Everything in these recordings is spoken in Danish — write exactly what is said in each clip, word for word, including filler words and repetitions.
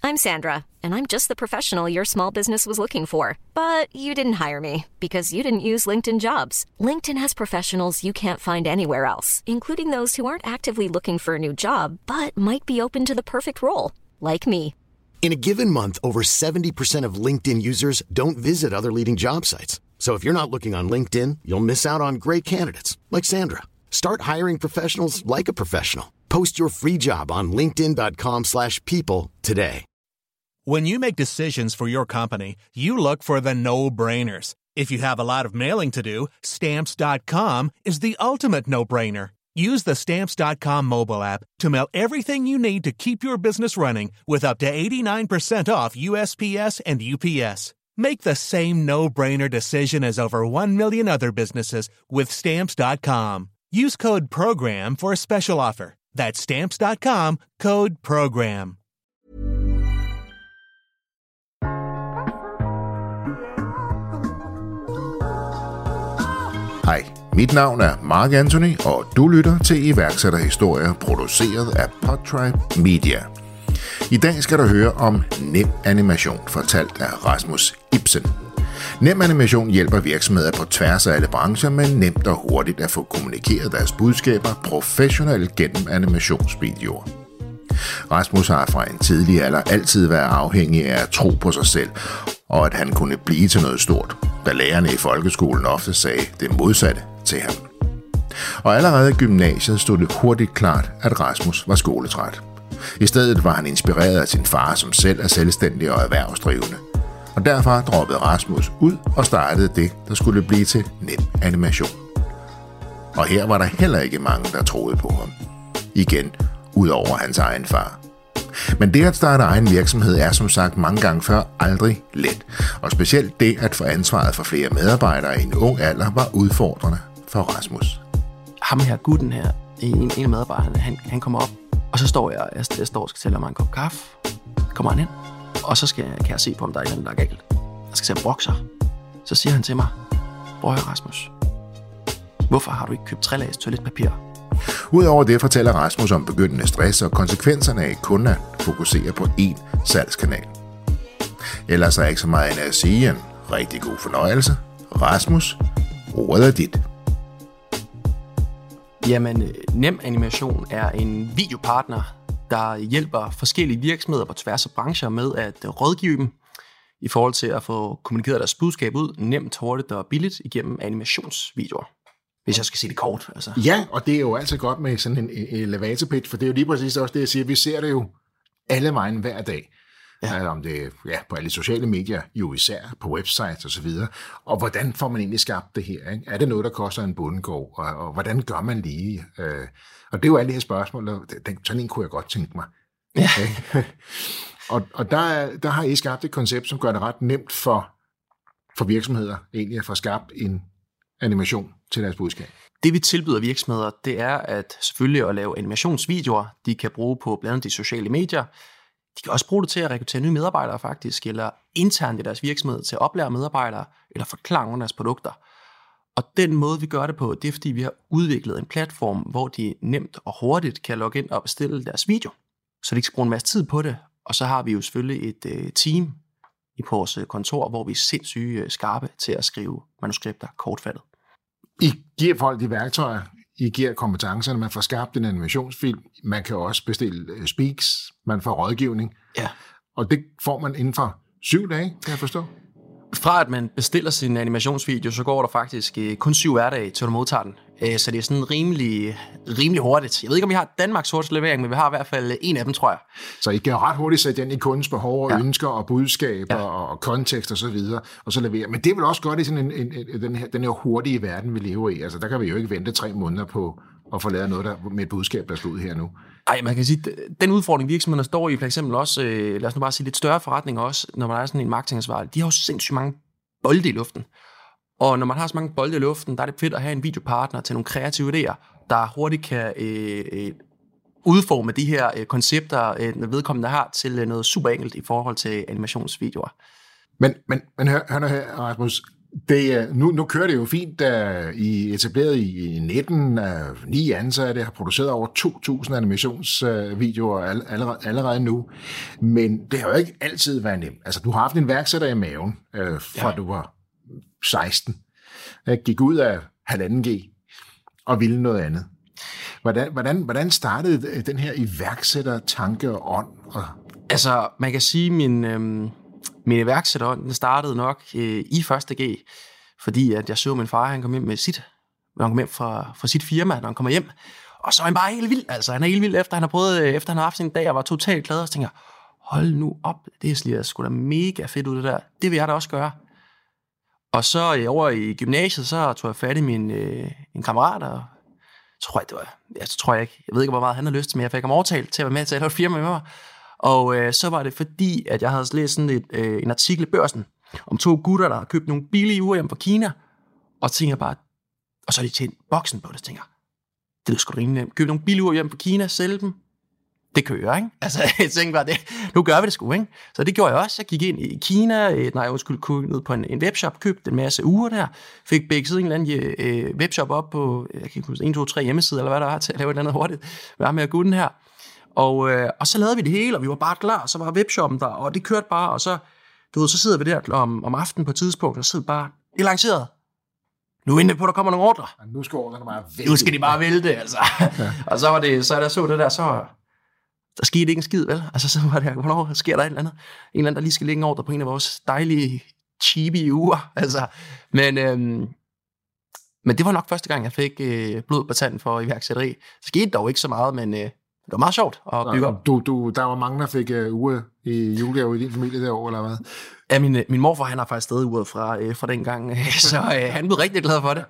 I'm Sandra, and I'm just the professional your small business was looking for. But you didn't hire me because you didn't use LinkedIn Jobs. LinkedIn has professionals you can't find anywhere else, including those who aren't actively looking for a new job, but might be open to the perfect role, like me. In a given month, over seventy percent of LinkedIn users don't visit other leading job sites. So if you're not looking on LinkedIn, you'll miss out on great candidates like Sandra. Start hiring professionals like a professional. Post your free job on linkedin dot com slash people today. When you make decisions for your company, you look for the no-brainers. If you have a lot of mailing to do, Stamps dot com is the ultimate no-brainer. Use the Stamps dot com mobile app to mail everything you need to keep your business running with up to eighty-nine percent off U S P S and U P S. Make the same no-brainer decision as over one million other businesses with Stamps dot com. Use code PROGRAM for a special offer. That's Stamps dot com, code PROGRAM. Hej, mit navn er Mark Anthony, og du lytter til iværksætterhistorier produceret af Podtribe Media. I dag skal du høre om Nem Animation, fortalt af Rasmus Ibsen. Nem Animation hjælper virksomheder på tværs af alle brancher med nemt og hurtigt at få kommunikeret deres budskaber professionelt gennem animationsvideoer. Rasmus har fra en tidlig alder altid været afhængig af at tro på sig selv, og at han kunne blive til noget stort, da lærerne i folkeskolen ofte sagde det modsatte til ham. Og allerede i gymnasiet stod det hurtigt klart, at Rasmus var skoletræt. I stedet var han inspireret af sin far, som selv er selvstændig og erhvervsdrivende. Og derfor droppede Rasmus ud og startede det, der skulle blive til Nem Animation. Og her var der heller ikke mange, der troede på ham. Igen, ud over hans egen far. Men det at starte egen virksomhed er som sagt mange gange før aldrig let. Og specielt det at få ansvaret for flere medarbejdere i en ung alder var udfordrende for Rasmus. Ham her, gutten her, en, en af medarbejderne, han, han kommer op, og så står jeg, jeg, jeg står og skal tælle mig en kop kaffe. Kommer han ind, og så skal, kan jeg se på, om der er en, der er galt. Jeg skal se en brokser. Så siger han til mig, prøv at høre, Rasmus, hvorfor har du ikke købt tre lags toiletpapir? Udover det fortæller Rasmus om begyndende stress og konsekvenserne af kun at fokusere på én salgskanal. Ellers er ikke så meget end at sige en rigtig god fornøjelse. Rasmus, ordet er dit. Jamen, Nem Animation er en videopartner, der hjælper forskellige virksomheder på tværs af brancher med at rådgive dem i forhold til at få kommunikeret deres budskab ud nemt, hurtigt og billigt igennem animationsvideoer. Hvis jeg skal sige det kort. Altså. Ja, og det er jo altid godt med sådan en elevator pitch, for det er jo lige præcis også det, jeg siger. Vi ser det jo alle vejen hver dag. Ja. Altså, om det ja, på alle sociale medier, jo især på websites og så videre. Og hvordan får man egentlig skabt det her? Ikke? Er det noget, der koster en bondegård? Og, og hvordan gør man lige? Øh, og det er jo alle de her spørgsmål, og den, sådan en kunne jeg godt tænke mig. Ja. Okay? og og der, der har I skabt et koncept, som gør det ret nemt for, for virksomheder egentlig at få skabt en animation til deres budskab. Det vi tilbyder virksomheder, det er at selvfølgelig at lave animationsvideoer, de kan bruge på blandt andet de sociale medier. De kan også bruge det til at rekruttere nye medarbejdere faktisk, eller internt i deres virksomhed til at oplære medarbejdere, eller forklare nogle af deres produkter. Og den måde vi gør det på, det er fordi vi har udviklet en platform, hvor de nemt og hurtigt kan logge ind og bestille deres video. Så de kan bruge en masse tid på det, og så har vi jo selvfølgelig et øh, team i vores kontor, hvor vi er sindssygt skarpe til at skrive manuskripter kortfattet. I giver folk de værktøjer, I giver kompetencerne, man får skabt en animationsfilm, man kan også bestille speaks, man får rådgivning, ja. Og det får man inden for syv dage, kan jeg forstå. Fra at man bestiller sin animationsvideo, så går der faktisk kun syv hverdage til at modtage den. Så det er sådan rimelig, rimelig hurtigt. Jeg ved ikke, om vi har Danmarks hurtigste levering, men vi har i hvert fald en af dem, tror jeg. Så I kan ret hurtigt sætte den i kundens behov og ja. ønsker og budskaber ja. og kontekst og så videre, og så levere. Men det vil også godt i sådan en, en, en, den, her, den her hurtige verden, vi lever i. Altså, der kan vi jo ikke vente tre måneder på at få lavet noget der, med et budskab, der skal ud her nu. Ej, man kan sige, den udfordring virksomhederne står i, for eksempel også, øh, lad os nu bare sige lidt større forretninger også, når man er sådan en marketingansvarlig, de har jo sindssygt mange bolde i luften. Og når man har så mange bolde i luften, der er det fedt at have en videopartner til nogle kreative idéer, der hurtigt kan øh, øh, udforme de her øh, koncepter, øh, vedkommende har, til øh, noget super enkelt i forhold til animationsvideoer. Men, men, men hør, hør her, Rasmus. Det, nu, nu kører det jo fint. Uh, I etableret i nitten, uh, ni ansatte, har produceret over to tusind animationsvideoer uh, allerede, allerede nu. Men det har jo ikke altid været nemt. Altså, du har haft en værksætter i maven, uh, fra ja. du var seksten. Uh, gik ud af halvanden G og ville noget andet. Hvordan, hvordan, hvordan startede den her iværksætter tanke og ånd? Og... Altså, man kan sige, min... Øhm Min iværksætterånd, den startede nok øh, i første G, fordi at jeg så min far, han kom hjem med sit, han kom hjem fra, fra sit firma, når han kommer hjem, og så er han bare helt vild, altså han er helt vild, efter han har prøvet, efter han har haft sin dag, og var totalt glad, og så tænker jeg, hold nu op, det er sgu da mega fedt ud det der, det vil jeg da også gøre. Og så øh, over i gymnasiet, så tog jeg fat i min øh, en kammerat, og så tror jeg, det var, jeg tror jeg ikke, jeg ved ikke, hvor meget han har lyst til, men jeg fik ham overtalt til at være med til at lave et firma med mig. Og øh, så var det fordi, at jeg havde læst sådan et, øh, en artikel i Børsen om to gutter, der havde købt nogle billige uger hjemme fra Kina, og tænker bare, og så har de tjent boksen på det, tænker det er sgu da rimelig nemt. Køb nogle billige uger hjemme fra Kina, sælge dem, det kører, ikke? Altså, jeg tænkte bare, det, nu gør vi det sgu, ikke? Så det gjorde jeg også. Jeg gik ind i Kina, øh, nej, jeg skulle gå ned på en, en webshop, købte en masse uger der, fik bækket en eller anden øh, webshop op på, jeg kan ikke huske, en, to, tre hjemmesider, eller hvad der var, til at lave et eller andet hurtigt, hvad med at gå den her. Og, øh, og så lavede vi det hele, og vi var bare klar, og så var webshoppen der, og det kørte bare, og så, du ved, så sidder vi der om, om aftenen på et tidspunkt, og så sidder bare, det er lanceret. Nu venter vi på, at der kommer nogle ordre. Ja, nu skal ordrene bare vælte. Nu skal de bare vælte, altså. Ja. Og så var det, så der så det der, så der skete ikke en skid, vel? Altså så var det, hvornår sker der et eller andet? En eller anden, der lige skal lægge en ordre på en af vores dejlige, cheapy uger, altså. Men, øhm, men det var nok første gang, jeg fik øh, blod på tanden for iværksætteri. Det skete dog ikke så meget, men... Øh, det var meget sjovt at bygge op. Du, du, der var mange, der fik uh, uge i julegave i din familie derovre, eller hvad? Ja, min, min morfar, han har faktisk stadig uret fra, øh, fra den gang, så øh, han blev rigtig glad for det.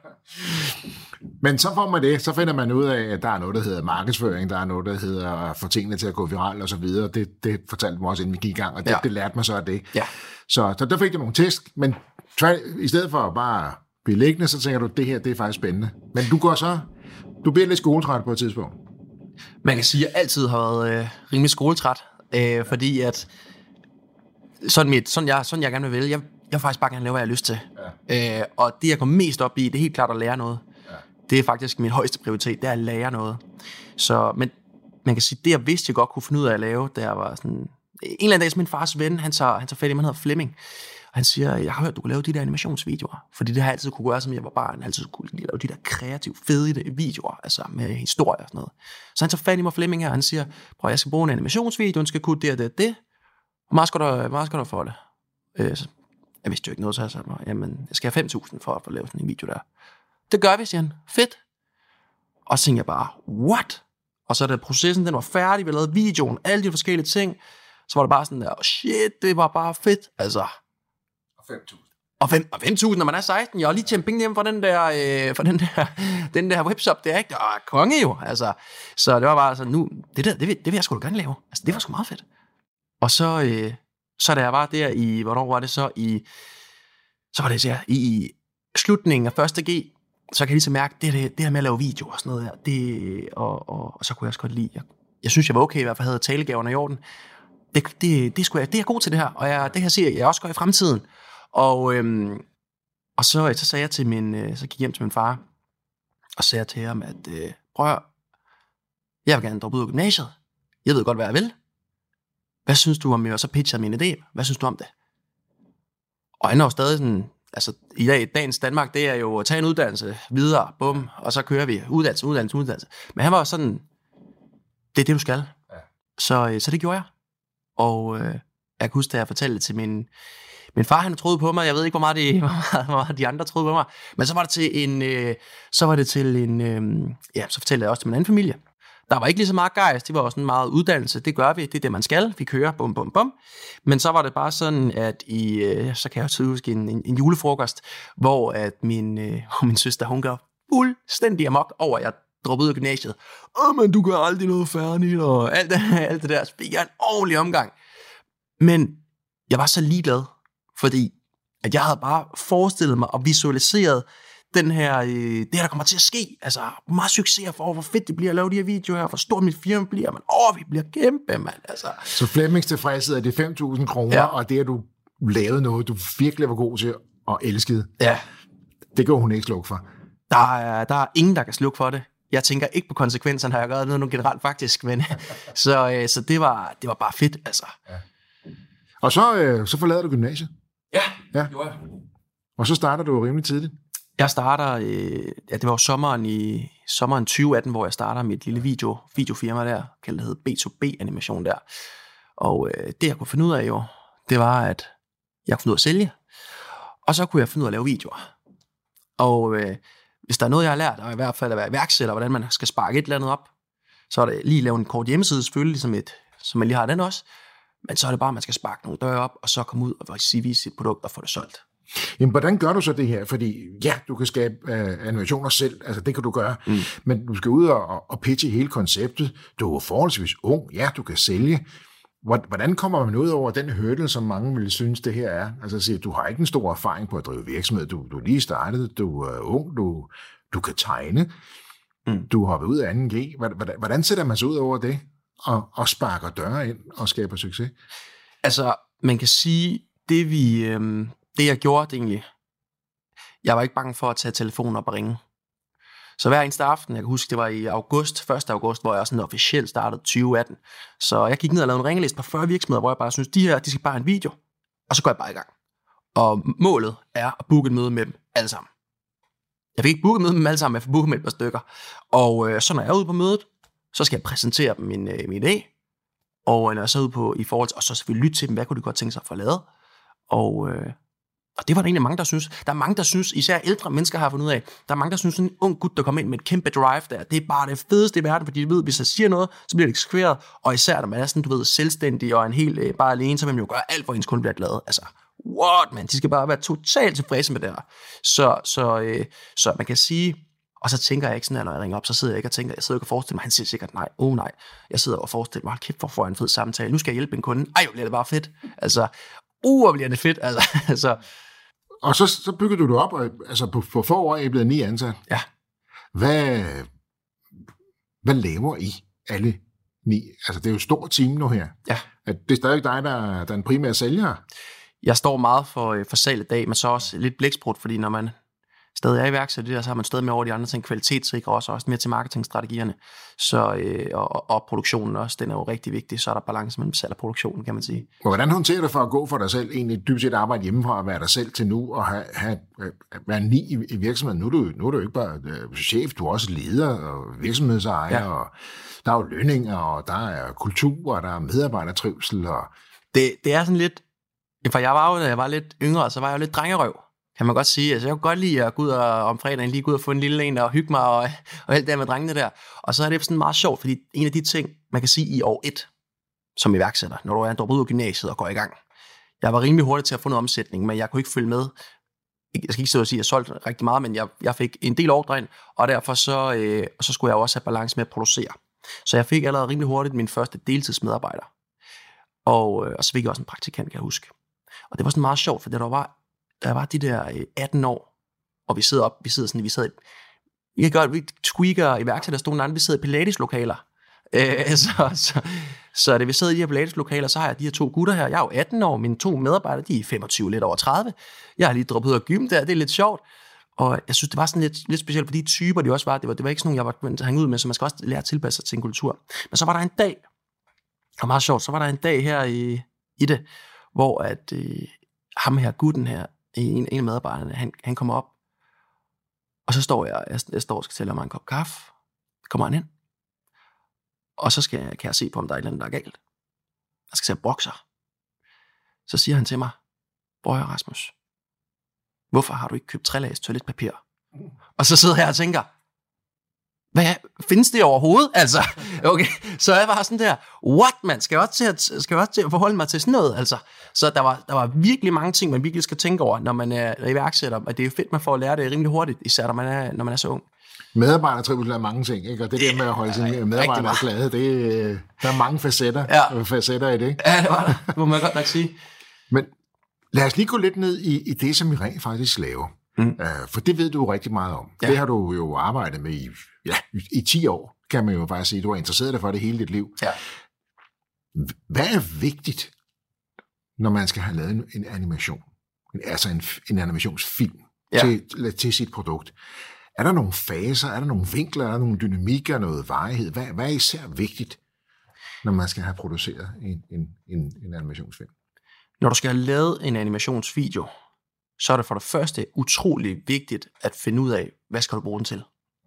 Men så får man det, så finder man ud af, at der er noget, der hedder markedsføring, der er noget, der hedder at få tingene til at gå viralt og så videre. Det, det fortalte mig også, inden vi gik i gang, og det, ja. det lærte mig så af det. Ja. Så, så der fik jeg nogle tæsk, men i stedet for at bare blive liggende, så tænker du, at det her, det er faktisk spændende. Men du går så, du bliver lidt skoletræt på et tidspunkt. Man kan sige, at jeg altid har været øh, rimelig skoletræt, øh, fordi at sådan, mit, sådan, jeg, sådan jeg gerne vil vælge, jeg, jeg vil faktisk bare gerne lave, hvad jeg har lyst til. Ja. Øh, og det, jeg går mest op i, det er helt klart at lære noget. Ja. Det er faktisk min højeste prioritet, det er at lære noget. Så, men man kan sige, det jeg vidste, jeg godt kunne finde ud af at lave, da jeg var sådan... En eller anden dag, som min fars ven, han tager, han tager fat i, han hedder Flemming. Og han siger, jeg har hørt, du kunne lave de der animationsvideoer. Fordi det har jeg altid kunne gøre, som jeg var barn. Jeg altid kunne lave de der kreative, fede videoer, altså med historier og sådan noget. Så han tager fat i mig, Flemming her, og han siger, prøv, jeg skal bruge en animationsvideo, den skal kunne det og det og det. Hvor meget skal der, meget skal der for det? Øh, så, jeg vidste jo ikke noget, så jeg sagde mig, jamen, jeg skal have fem tusind for at få lavet sådan en video der. Det gør vi, siger han. Fedt. Og så tænkte jeg bare, what? Og så da processen, den var færdig, vi lavede videoen, alle de forskellige ting, så var det bare sådan der, oh shit, det var bare fedt, altså. Og fem tusind. Og fem tusind, når man er seksten, jeg har lige tjent penge hjem fra den der, øh, fra den der, den der webshop, det er ikke, det var konge jo, altså. Så det var bare sådan, nu, det der, det vil, det vil jeg sgu da gerne lave, altså det var sgu meget fedt. Og så, øh, så da jeg var der i, hvornår var det så, i, så var det så i slutningen af første G, så kan jeg lige så mærke, det, det, det her med at lave videoer og sådan noget her, det, og, og, og så kunne jeg også godt lide, jeg, jeg synes, jeg var okay, i hvert fald havde talegaverne i orden. Det, det, det, skulle jeg, det er jeg god til det her, og jeg, det her siger jeg, jeg også gør i fremtiden. Og, øhm, og så, så sagde jeg til min, så gik jeg hjem til min far, og sagde til ham, at øh, prøv at, jeg vil gerne droppe ud af gymnasiet. Jeg ved godt, hvad jeg vil. Hvad synes du om det? Og så pitchede jeg min idé. Hvad synes du om det? Og han er jo stadig sådan, altså i dag, dagens Danmark, det er jo at tage en uddannelse videre, bum, og så kører vi uddannelse, uddannelse, uddannelse. Men han var sådan, det er det, du skal. Ja. Så, så det gjorde jeg. Og øh, jeg kan huske, da jeg fortalte det til min, min far, han troede på mig. Jeg ved ikke, hvor meget, de, hvor meget, hvor meget de andre troede på mig. Men så var det til en, øh, så var det til en, øh, ja, så fortalte jeg også til min anden familie. Der var ikke lige så meget gejst, det var også en meget uddannelse, det gør vi, det er det, man skal, vi kører, bum, bum, bum. Men så var det bare sådan, at i, øh, så kan jeg jo huske en, en, en julefrokost, hvor at min, øh, min søster, hun gør fuldstændig amok over, at jeg droppede ud af gymnasiet. Åh, men du gør aldrig noget færdigt, og alt det, alt det der, så fik jeg en ordentlig omgang. Men jeg var så ligeglad, fordi at jeg havde bare forestillet mig og visualiseret den her, øh, det her, der kommer til at ske. Altså, meget succes for, hvor fedt det bliver at lave de her videoer her, hvor stort mit firma bliver, man. Åh, vi bliver kæmpe, mand. Altså. Så Flemmings tilfredshed er det fem tusind kroner, ja. Og det, at du lavede noget, du virkelig var god til, og elskede. Ja. Det går hun ikke slukke for. Der er, der er ingen, der kan slukke for det. Jeg tænker ikke på konsekvenserne, har jeg gjort noget generelt faktisk, men så, øh, så det, var, det var bare fedt, altså. Ja. Og så, øh, så forlader du gymnasiet? Ja, ja. gjorde jeg. Og så starter du rimelig tidligt? Jeg starter, øh, ja, det var sommeren i sommeren tyve atten, hvor jeg starter mit lille video, videofirma der, kaldet hed B to B animation der. Og øh, det jeg kunne finde ud af jo, det var, at jeg kunne finde ud af at sælge, og så kunne jeg finde ud af at lave videoer. Og øh, hvis der er noget, jeg har lært, og i hvert fald at være iværksætter, hvordan man skal sparke et eller andet op, så er det lige lave en kort hjemmeside, selvfølgelig, ligesom et, som man lige har den også, men så er det bare, at man skal sparke nogle døre op, og så komme ud og vise sit produkt og få det solgt. Jamen, hvordan gør du så det her? Fordi ja, du kan skabe uh, animationer selv, altså det kan du gøre, mm. men du skal ud og, og pitche hele konceptet. Du er forholdsvis ung, ja, du kan sælge. Hvordan kommer man ud over den hurdle, som mange vil synes, det her er? Altså at sige, du har ikke en stor erfaring på at drive virksomhed, du, du er lige startet, du er ung, du, du kan tegne, mm. du har været ud af anden G. Hvordan, hvordan sætter man sig ud over det, og, og sparker døre ind og skaber succes? Altså, man kan sige, det vi... Øhm Det jeg gjorde, det egentlig, jeg var ikke bange for at tage telefonen op og ringe. Så hver eneste aften, jeg kan huske, det var i august, første august, hvor jeg sådan officielt startede tyve atten. Så jeg gik ned og lavede en ringeliste på fyrre virksomheder, hvor jeg bare synes, de her, de skal bare have en video. Og så går jeg bare i gang. Og målet er at booke et møde med dem alle sammen. Jeg fik ikke booket møde med dem alle sammen, jeg fik booket med et par stykker. Og øh, så når jeg er ude på mødet, så skal jeg præsentere dem min, øh, min idé. Og når jeg så er ude på i forhold til, og så selvfølgelig lytte til dem, hvad kunne de godt tænke sig at få lavet. Og... Øh, Og det var der egentlig mange, der synes. Der er mange, der synes, især ældre mennesker har fundet ud af, der er mange, der synes, en ung gut, der kommer ind med et kæmpe drive der, det er bare det fedeste i verden, fordi de ved, hvis jeg siger noget, så bliver det eksekveret. Og især, når man er sådan, du ved, selvstændig og en helt øh, bare alene, så vil man jo gøre alt, for ens kunde bliver glad. Altså, what, man? De skal bare være totalt tilfredse med det her. Så, så, øh, så man kan sige, og så tænker jeg ikke sådan, når jeg ringer op, så sidder jeg ikke og tænker, jeg sidder ikke og forestiller mig, han siger sikkert nej, oh nej. Jeg sidder og forestiller mig, hold kæft, hvor får jeg en fed samtale. Nu skal jeg hjælpe en kunde. Ej, jo, bliver det bare fedt. Altså, uh, hvor bliver det fedt. Altså, altså Og så, så bygger du det op, og altså på, på få år er I blevet ni ansat. Ja. Hvad, hvad laver I alle ni? Altså det er jo et stort team nu her. Ja. At det er stadig dig, der, der er den primære sælger. Jeg står meget for, for salg i dag, men så også lidt blæksprut, fordi når man stadig er iværksætter, så har man stadig med over de andre ting, kvalitetssikre også, også mere til marketingstrategierne. Så, øh, og, og produktionen også, den er jo rigtig vigtig, så er der balance mellem salg og produktionen, kan man sige. Hvordan håndterer du for at gå for dig selv, egentlig dybest set arbejde hjemmefra, og være dig selv til nu, og have, have, være ni i, i virksomheden? Nu er, du, nu er du ikke bare uh, chef, du er også leder og virksomhedsejer, ja. Og der er jo lønninger, og der er kultur, og der er medarbejdertrivsel. Og... Det, det er sådan lidt, for jeg var jo, da jeg var lidt yngre, så var jeg jo lidt drengerøv, kan man godt sige. Altså, jeg kunne godt lide at gå ud og, om fredagen lige gå ud og få en lille en og hygge mig og, og alt det med drengene der. Og så er det sådan meget sjovt, fordi en af de ting, man kan sige i år et, som iværksætter, når du er droppet ud af gymnasiet og går i gang. Jeg var rimelig hurtig til at få noget omsætning, men jeg kunne ikke følge med. Jeg skal ikke stå og sige, at jeg solgte rigtig meget, men jeg, jeg fik en del ordre ind, og derfor så, øh, så skulle jeg også have balance med at producere. Så jeg fik allerede rimelig hurtigt min første deltidsmedarbejder. Og, øh, og så fik jeg også en praktikant, kan jeg huske. Og det var sådan meget sjovt, for det der var der var de der atten år, og vi sidder op, vi sidder sådan, vi sidder, vi kan gøre, vi squeaker iværksætter, stod andre, vi sidder i Pilates-lokaler. Øh, så, så, så det vi sidder i de her Pilates-lokaler, så har jeg de her to gutter her, jeg er jo atten år, mine to medarbejdere, de er femogtyve, lidt over tredive. Jeg har lige droppet ud af gym der, det er lidt sjovt. Og jeg synes, det var sådan lidt, lidt specielt, for de typer, de også var, det var, det var ikke sådan nogle, jeg var hænge ud med, så man skal også lære at tilpasse sig til en kultur. Men så var der en dag, og meget sjovt, så var der en dag her i, i det, hvor at øh, ham her, gutten her, en, en af medarbejderne, han, han kommer op, og så står jeg, jeg, jeg står og skal tælle mig en kop kaffe, kommer han ind, og så skal jeg, kan jeg se på, om der er et eller andet, der er galt. Jeg skal se bokser. Så siger han til mig, bror Rasmus, hvorfor har du ikke købt trelags toiletpapir? Og så sidder jeg og tænker, hvad findes det overhovedet? Altså, okay, så jeg var sådan der, what man, skal jeg også til at, skal jeg også til at forholde mig til sådan noget? Altså, så der var, der var virkelig mange ting, man virkelig skal tænke over, når man er iværksætter, og det er jo fedt, man får at lære det rimelig hurtigt, især når man er, når man er så ung. Medarbejdertrivsel er mange ting, ikke? Og det der med at holde sine medarbejdere glade, det, der er mange facetter, ja. facetter i det. Ja, det var det, må man godt nok sige. Men lad os lige gå lidt ned i, i det, som vi rent faktisk laver. Mm. Uh, for det ved du rigtig meget om. Ja. Det har du jo arbejdet med i, ja, i ti år, kan man jo bare sige. Du har interesseret dig for det hele dit liv. Ja. Hvad er vigtigt, når man skal have lavet en animation? altså en, en animationsfilm Ja. til, til sit produkt. Er der nogle faser, er der nogle vinkler, er der nogle dynamikker, noget varighed? Hvad, hvad er især vigtigt, når man skal have produceret en, en, en, en animationsfilm? Når du skal have lavet en animationsvideo, så er det for det første utrolig vigtigt at finde ud af, hvad skal du bruge den til.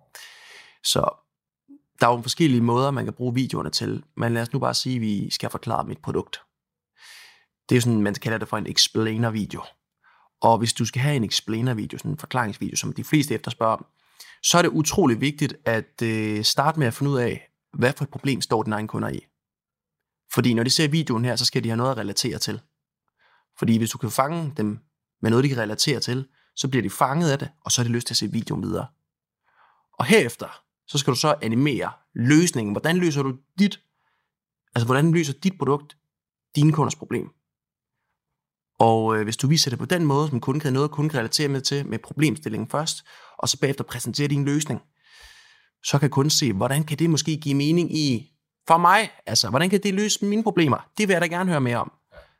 Så der er jo forskellige måder, man kan bruge videoerne til, men lad os nu bare sige, at vi skal forklare mit produkt. Det er jo sådan, man kalder det for en explainer-video. Og hvis du skal have en explainer-video, sådan en forklaringsvideo, som de fleste efterspørger om, så er det utrolig vigtigt at øh, starte med at finde ud af, hvad for et problem står dine egne kunder i. Fordi når de ser videoen her, så skal de have noget at relatere til. Fordi hvis du kan fange dem med noget, de kan relatere til, så bliver de fanget af det, og så har de lyst til at se videoen videre. Og herefter, så skal du så animere løsningen. Hvordan løser du dit, altså hvordan løser dit produkt dine kunders problem? Og øh, hvis du viser det på den måde, som kunden kan noget, kunden kan relatere med til, med problemstillingen først, og så bagefter præsentere din løsning, så kan kunden se, hvordan kan det måske give mening i, for mig, altså, hvordan kan det løse mine problemer? Det vil jeg da gerne høre mere om.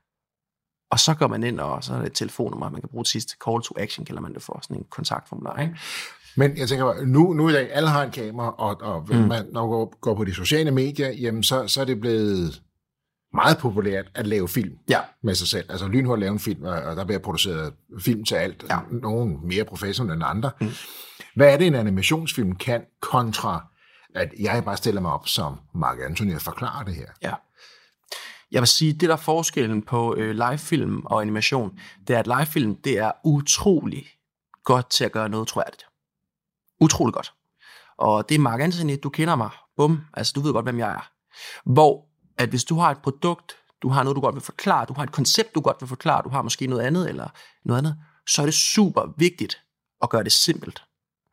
Og så går man ind, og så er det et telefonnummer, man kan bruge til sidst. Call to action, kalder man det for, sådan en kontaktformular, ikke? Men jeg tænker, nu, nu i dag, alle har en kamera, og, og mm. man, når man går, går på de sociale medier, jamen så, så er det blevet meget populært at lave film ja. med sig selv. Altså lynhurtigt lave en film, og der bliver produceret film til alt. Ja. Nogle mere professionelle end andre. Mm. Hvad er det, en animationsfilm kan kontra, at jeg bare stiller mig op som Mark Anthony og forklarer det her? Ja. Jeg vil sige, det der er forskellen på øh, livefilm og animation, det er, at livefilm, det er utrolig godt til at gøre noget troværdigt. Utrolig godt. Og det er Mark Anthony, du kender mig. Bum, altså du ved godt, hvem jeg er. Hvor at hvis du har et produkt, du har noget, du godt vil forklare, du har et koncept, du godt vil forklare, du har måske noget andet eller noget andet, så er det super vigtigt at gøre det simpelt.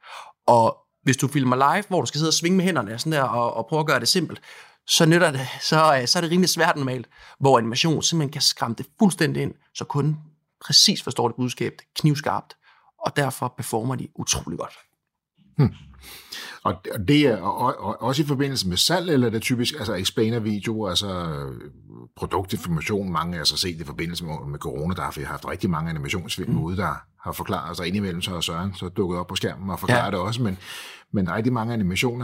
Og hvis du filmer live, hvor du skal sidde og svinge med hænderne sådan der, og, og prøve at gøre det simpelt, så, nytter det, så, så er det rimelig svært normalt, hvor animation simpelthen kan skræmme det fuldstændig ind, så kunden præcis forstår det budskab, knivskarpt, og derfor performer de utrolig godt. Hmm. Og det er og, og, også i forbindelse med salg, eller er det typisk altså explainer-video, altså produktinformation, mange af os har set i forbindelse med, med corona, der har vi haft rigtig mange animationsfilm mm. ude, der har forklaret sig indimellem, så Søren så dukket op på skærmen og forklarer ja. det også, men, men rigtig mange animationer.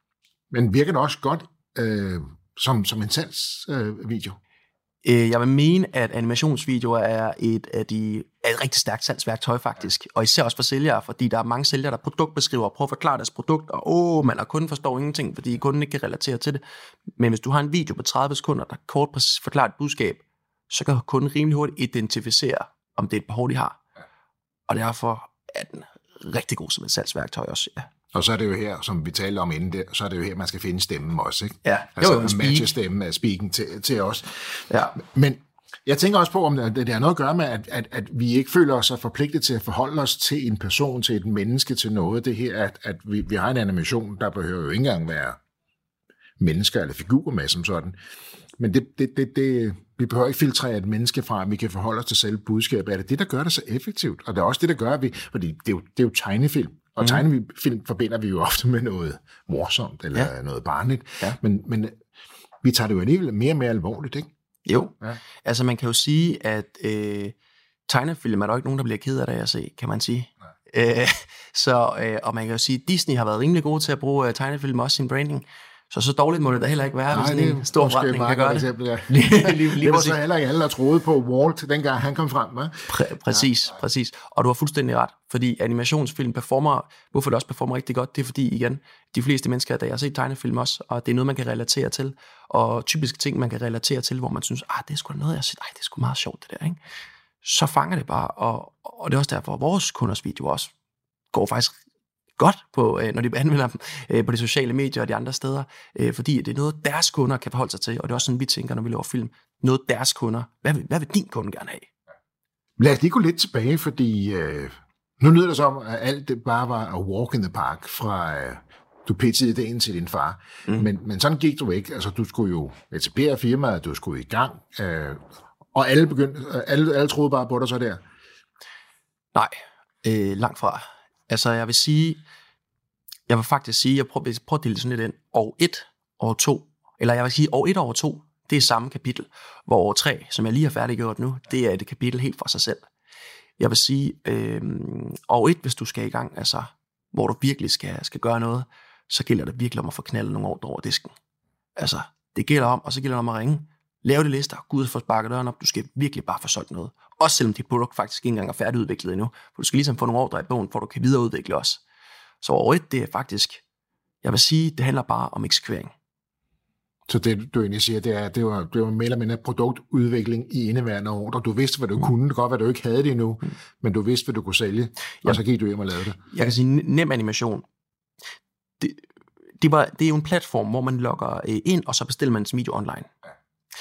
Men virker det også godt øh, som, som en salgsvideo? Øh, jeg vil mene, at animationsvideoer er et af de er et rigtig stærkt salgsværktøj faktisk, og især også for sælgere, fordi der er mange sælgere, der produktbeskriver og prøver at forklare deres produkt, og åh, man har kunden forstår ingenting, fordi kunden ikke kan relatere til det. Men hvis du har en video på tredive sekunder, der kort forklarer et budskab, så kan kunden rimelig hurtigt identificere, om det er et behov, de har. Og derfor er den rigtig god som et salgsværktøj også, ja. Og så er det jo her, som vi talte om inden, det, så er det jo her, man skal finde stemmen også, ikke? Ja, altså jo, jo, en matche stemmen af speaking til, til os. Ja. Men jeg tænker også på, om det, det har noget at gøre med, at, at, at vi ikke føler os så forpligtet til at forholde os til en person, til et menneske, til noget. Det her, at, at vi, vi har en animation, der behøver jo ikke engang være mennesker eller figurer med som sådan. Men det, det, det, det, vi behøver ikke filtrere et menneske fra, at vi kan forholde os til selve budskabet. Er det det, der gør det så effektivt? Og det er også det, der gør, at vi... Fordi det er jo, det er jo tegnefilm. Og mm. tegnefilm forbinder vi jo ofte med noget morsomt eller ja. noget barnligt. Ja. Men, men vi tager det jo alligevel mere og mere alvorligt, ikke? Jo. Ja. Altså man kan jo sige, at øh, tegnefilm er der ikke nogen, der bliver ked af det at se, kan man sige. Øh, så, øh, og man kan jo sige, at Disney har været rimelig gode til at bruge øh, tegnefilm også sin branding. Så så dårligt må det da heller ikke være, hvis sådan en stor forretning kan gøre det. Eksempel, ja. lige, lige, lige det var så heller ikke alle, der troede på Walt, dengang han kom frem. Præ- præcis, ja. præcis. Og du har fuldstændig ret, fordi animationsfilm performer, hvorfor det også performer rigtig godt, det er fordi, igen, de fleste mennesker, der har set tegnefilm også, og det er noget, man kan relatere til, og typiske ting, man kan relatere til, hvor man synes, ah, det er sgu da noget, jeg har set, ej, det er sgu meget sjovt, det der, ikke? Så fanger det bare, og, og det er også derfor, at vores kunders video også går faktisk godt, på, når de anvender dem på de sociale medier og de andre steder, fordi det er noget, deres kunder kan forholde sig til, og det er også sådan, vi tænker, når vi laver film. Noget deres kunder. Hvad vil, hvad vil din kunde gerne have? Lad os lige gå lidt tilbage, fordi øh, nu lyder det som, at alt det bare var a walk in the park fra øh, du pitchede ideen til din far. Mm. Men, men sådan gik du ikke. Altså, du skulle jo etablere firmaet, du skulle i gang, øh, og alle, begyndte, alle, alle troede bare på dig så der. Nej, øh, langt fra. Altså, jeg vil sige, jeg vil faktisk sige, jeg prøver, jeg prøver at dele sådan lidt ind. År et, år to, eller jeg vil sige, år et og år to, det er samme kapitel. Hvor år tre, som jeg lige har færdiggjort nu, det er et kapitel helt for sig selv. jeg vil sige, øh, og et, hvis du skal i gang, altså, hvor du virkelig skal, skal gøre noget, så gælder det virkelig om at få knaldet nogle ordre over disken. Altså, det gælder om, og så gælder det om at ringe. Lave de lister, gå ud og få sparket døren op. Du skal virkelig bare få solgt noget. Også selvom dit produkt faktisk ikke engang er færdigudviklet endnu. For du skal ligesom få nogle ordre i bogen, for du kan videreudvikle også. Så over et, det er faktisk, jeg vil sige, det handler bare om eksekvering. Så det, du egentlig siger, det er, det var, det var mere eller mindre produktudvikling i indeværende ordre. Du vidste, hvad du mm. kunne. Det kan godt være, du ikke havde det endnu, mm. men du vidste, hvad du kunne sælge, og ja. så gik du hjem og lavede det. Jeg kan sige, Nem Animation, det, det, var, det er jo en platform, hvor man logger ind, og så bestiller man sin video online. Ja.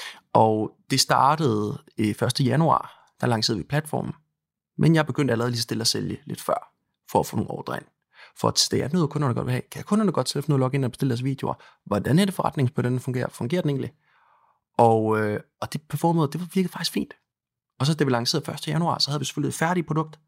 Og det startede første januar, der lancerede vi platformen, men jeg begyndte allerede lige stille at sælge lidt før, for at få nogle ordre ind. For at teste, at noget kunderne godt vil have. Kan kunderne godt selv finde noget at logge ind og bestille deres videoer? Hvordan er det forretningsmodellen, den fungerer? Fungerer den egentlig? Og, øh, og det performede, det virkede faktisk fint. Og så da vi lancerede første januar, så havde vi selvfølgelig et færdigt produkt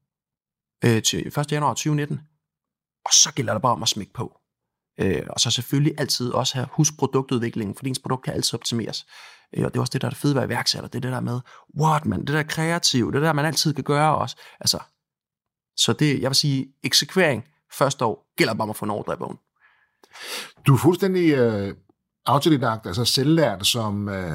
øh, til første januar tyve nitten. Og så gælder det bare om at smække på. Øh, og så selvfølgelig altid også have husk produktudviklingen, for ens produkt kan altid optimeres. Øh, og det er også det, der er det fede ved at være iværksætter. Det er det der med, what man, det der kreative, det der man altid kan gøre også. Altså, så det, jeg vil sige, eksekvering første år gælder bare om at få en ordre i bogen. Du er fuldstændig øh, autodidakt, altså selvlært som, øh,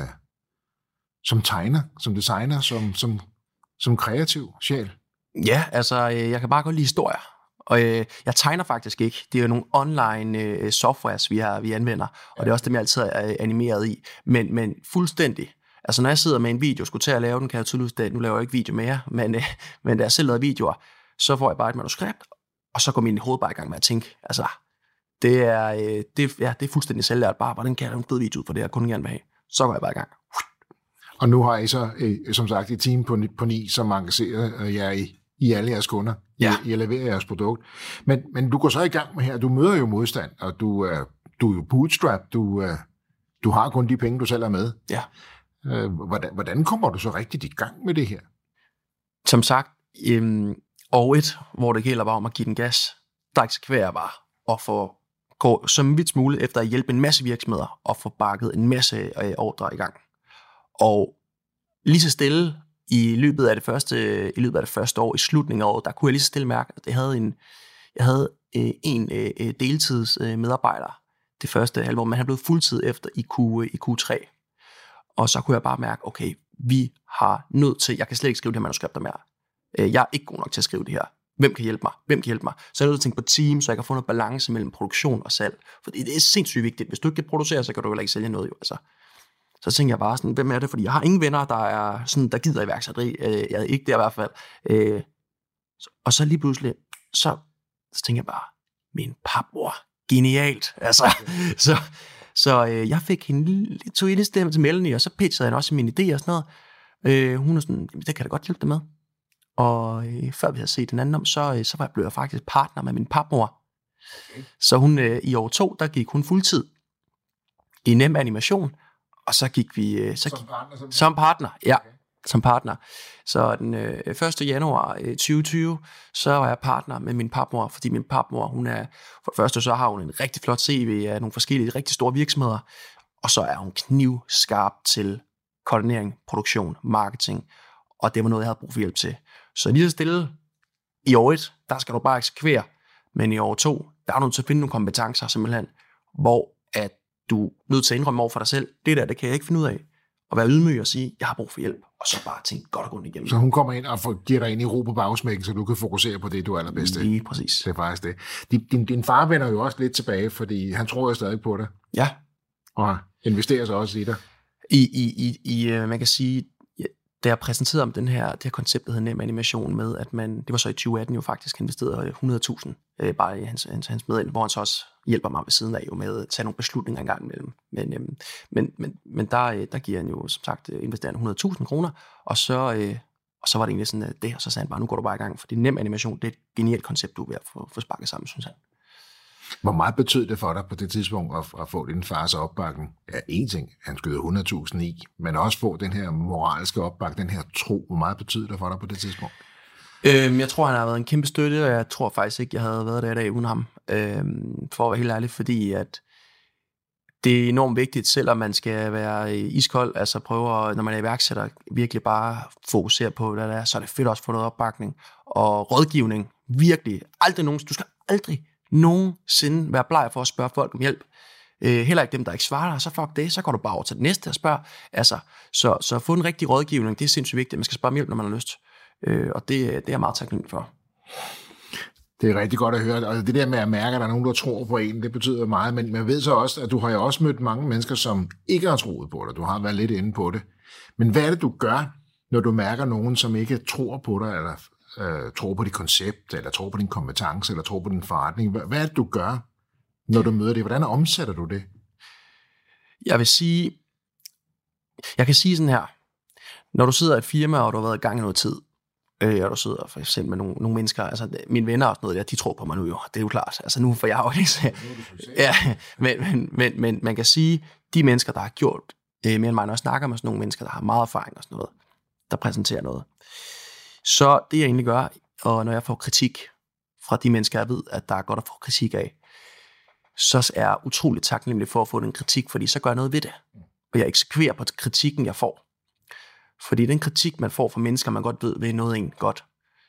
som tegner, som designer, som, som, som kreativ sjæl. Ja, altså øh, jeg kan bare godt lide historier. Og øh, jeg tegner faktisk ikke. Det er jo nogle online øh, softwares, vi, har, vi anvender, og det er også dem, jeg altid er animeret i. Men, men fuldstændig. Altså når jeg sidder med en video, skulle til at lave den, kan jeg tydeligvis, nu laver jeg ikke video mere, men, øh, men da jeg selv lavede videoer, så får jeg bare et manuskript, og så går min hoved bare i gang med at tænke, altså, det er, øh, det, ja, det er fuldstændig selvlært, bare, hvordan kan jeg lave en fed video ud for det, jeg kun gerne vil have. Så går jeg bare i gang. Og nu har I så, øh, som sagt, et team på, på ni, som engagerer øh, jer i, i alle jeres kunder, ja. I, I at levere jeres produkt. Men, men du går så i gang med her, du møder jo modstand, og du, øh, du er jo bootstrap, du, øh, du har kun de penge, du selv er med. Ja. Øh, hvordan, hvordan kommer du så rigtigt i gang med det her? Som sagt, øhm, og et, hvor det gælder bare om at give den gas, der eksekverer bare, og få gå så vidt muligt efter at hjælpe en masse virksomheder, og få bakket en masse øh, ordre i gang. Og lige så stille, i løbet af det første, i løbet af det første år, i slutningen af året, der kunne jeg lige så stille mærke, at jeg havde en, jeg havde, øh, en øh, deltids øh, medarbejder det første halvår, men han blev fuldtid efter i, Q, i Q tre. Og så kunne jeg bare mærke, okay, vi har nødt til, jeg kan slet ikke skrive det her manuskripter mere. Jeg er ikke god nok til at skrive det her. Hvem kan hjælpe mig? Hvem kan hjælpe mig? Så jeg er nødt til at tænke på team, så jeg kan få noget balance mellem produktion og salg. For det er sindssygt vigtigt. Hvis du ikke kan producere, så kan du heller ikke sælge noget. Jo. Altså. Så tænker jeg bare sådan, hvem er det? Fordi jeg har ingen venner, der er sådan, der gider iværksætteri. Jeg er ikke det i hvert fald. Og så lige pludselig, så, så tænker jeg bare, min papbror, genialt. Altså, så så jeg fik hende, tog en stemme til Melanie, og så pitchede jeg også mine idéer og sådan noget. Hun er sådan, det kan da godt hjælpe dig med. Og øh, før vi havde set den anden om, så, øh, så var jeg blevet faktisk partner med min papmor. Okay. Så hun øh, i år to, der gik hun fuldtid i Nem Animation, og så gik vi øh, så som, gik, partner, som, som partner, ja, okay. som partner. Så den øh, første januar øh, tyve tyve, så var jeg partner med min papmor, fordi min papmor, hun er, for det første så har hun en rigtig flot C V af nogle forskellige rigtig store virksomheder, og så er hun knivskarp til koordinering, produktion, marketing, og det var noget, jeg havde brug for hjælp til. Så lige så stille, i år et, der skal du bare eksekvere, men i år to, der er du nødt til at finde nogle kompetencer, simpelthen, hvor at du er nødt til at indrømme over for dig selv, det der, det kan jeg ikke finde ud af, og være ydmyg og sige, jeg har brug for hjælp, og så bare tænke godt og grundigt igennem. Så hun kommer ind og giver dig ind i ro på bagsmækken, så du kan fokusere på det, du er allerbedst til. Lige præcis. Det er faktisk det. Din, din, din far vender jo også lidt tilbage, fordi han tror jo stadig på dig. Ja. Og investerer sig også i dig. I, i, i, i man kan sige, da jeg præsenterede om den her, det her koncept, der hedder Nem Animation med, at man, det var så i tyve atten jo faktisk, investerede hundrede tusind øh, bare i hans, hans, hans medel, hvor han så også hjælper mig ved siden af jo med at tage nogle beslutninger engang imellem. Men, øh, men, men, men der, der giver han jo som sagt investerende hundrede tusind kroner, og så, øh, og så var det egentlig sådan, at det, og så sagde han bare, nu går du bare i gang, for det Nem Animation, det er et genialt koncept, du er ved at få, få sparket sammen, synes han. Hvor meget betød det for dig på det tidspunkt at, at få din fars opbakning? Ja, en ting, han skyder hundrede tusind i, men også få den her moralske opbakning, den her tro. Hvor meget betød det for dig på det tidspunkt? Øhm, jeg tror, han har været en kæmpe støtte, og jeg tror faktisk ikke, jeg havde været der i dag uden ham. Øhm, for at være helt ærlig, fordi at Det er enormt vigtigt, selvom man skal være iskold, altså prøve, når man er iværksætter, virkelig bare fokusere på, hvad det er, så er det fedt også at få noget opbakning og rådgivning. Virkelig. Aldrig nogen, du skal aldrig nogensinde være bleg for at spørge folk om hjælp. Øh, heller ikke dem, der ikke svarer dig, så fuck det, så går du bare over til det næste og spørger. Altså, så, så få en rigtig rådgivning, det er sindssygt vigtigt. Man skal spørge om hjælp, når man har lyst. Øh, og det, det er jeg meget taknemmelig for. Det er rigtig godt at høre. Og det der med at mærke, at der er nogen, der tror på en, det betyder meget. Men man ved så også, at du har jo også mødt mange mennesker, som ikke har troet på dig. Du har været lidt inde på det. Men hvad er det, du gør, når du mærker nogen, som ikke tror på dig, eller øh, tror på dit koncept, eller tror på din kompetence, eller tror på din forretning? Hvad er det, du gør, når du møder det? Hvordan omsætter du det? Jeg vil sige, jeg kan sige sådan her. Når du sidder i et firma, og du har været i gang i noget tid, Øh, og du sidder for eksempel med nogle, nogle mennesker, altså mine venner og sådan noget der, de tror på mig nu jo, det er jo klart, altså nu får jeg jo ikke ja, men, men, men, men man kan sige, de mennesker, der har gjort øh, mere end mig, når jeg snakker med sådan nogle mennesker, der har meget erfaring og sådan noget, der præsenterer noget, så det jeg egentlig gør, og når jeg får kritik fra de mennesker, jeg ved, at der er godt at få kritik af, så er jeg utroligt taknemmelig for at få den kritik, fordi så gør jeg noget ved det, og jeg eksekverer på kritikken, jeg får. Fordi den kritik, man får fra mennesker, man godt ved, ved noget en godt,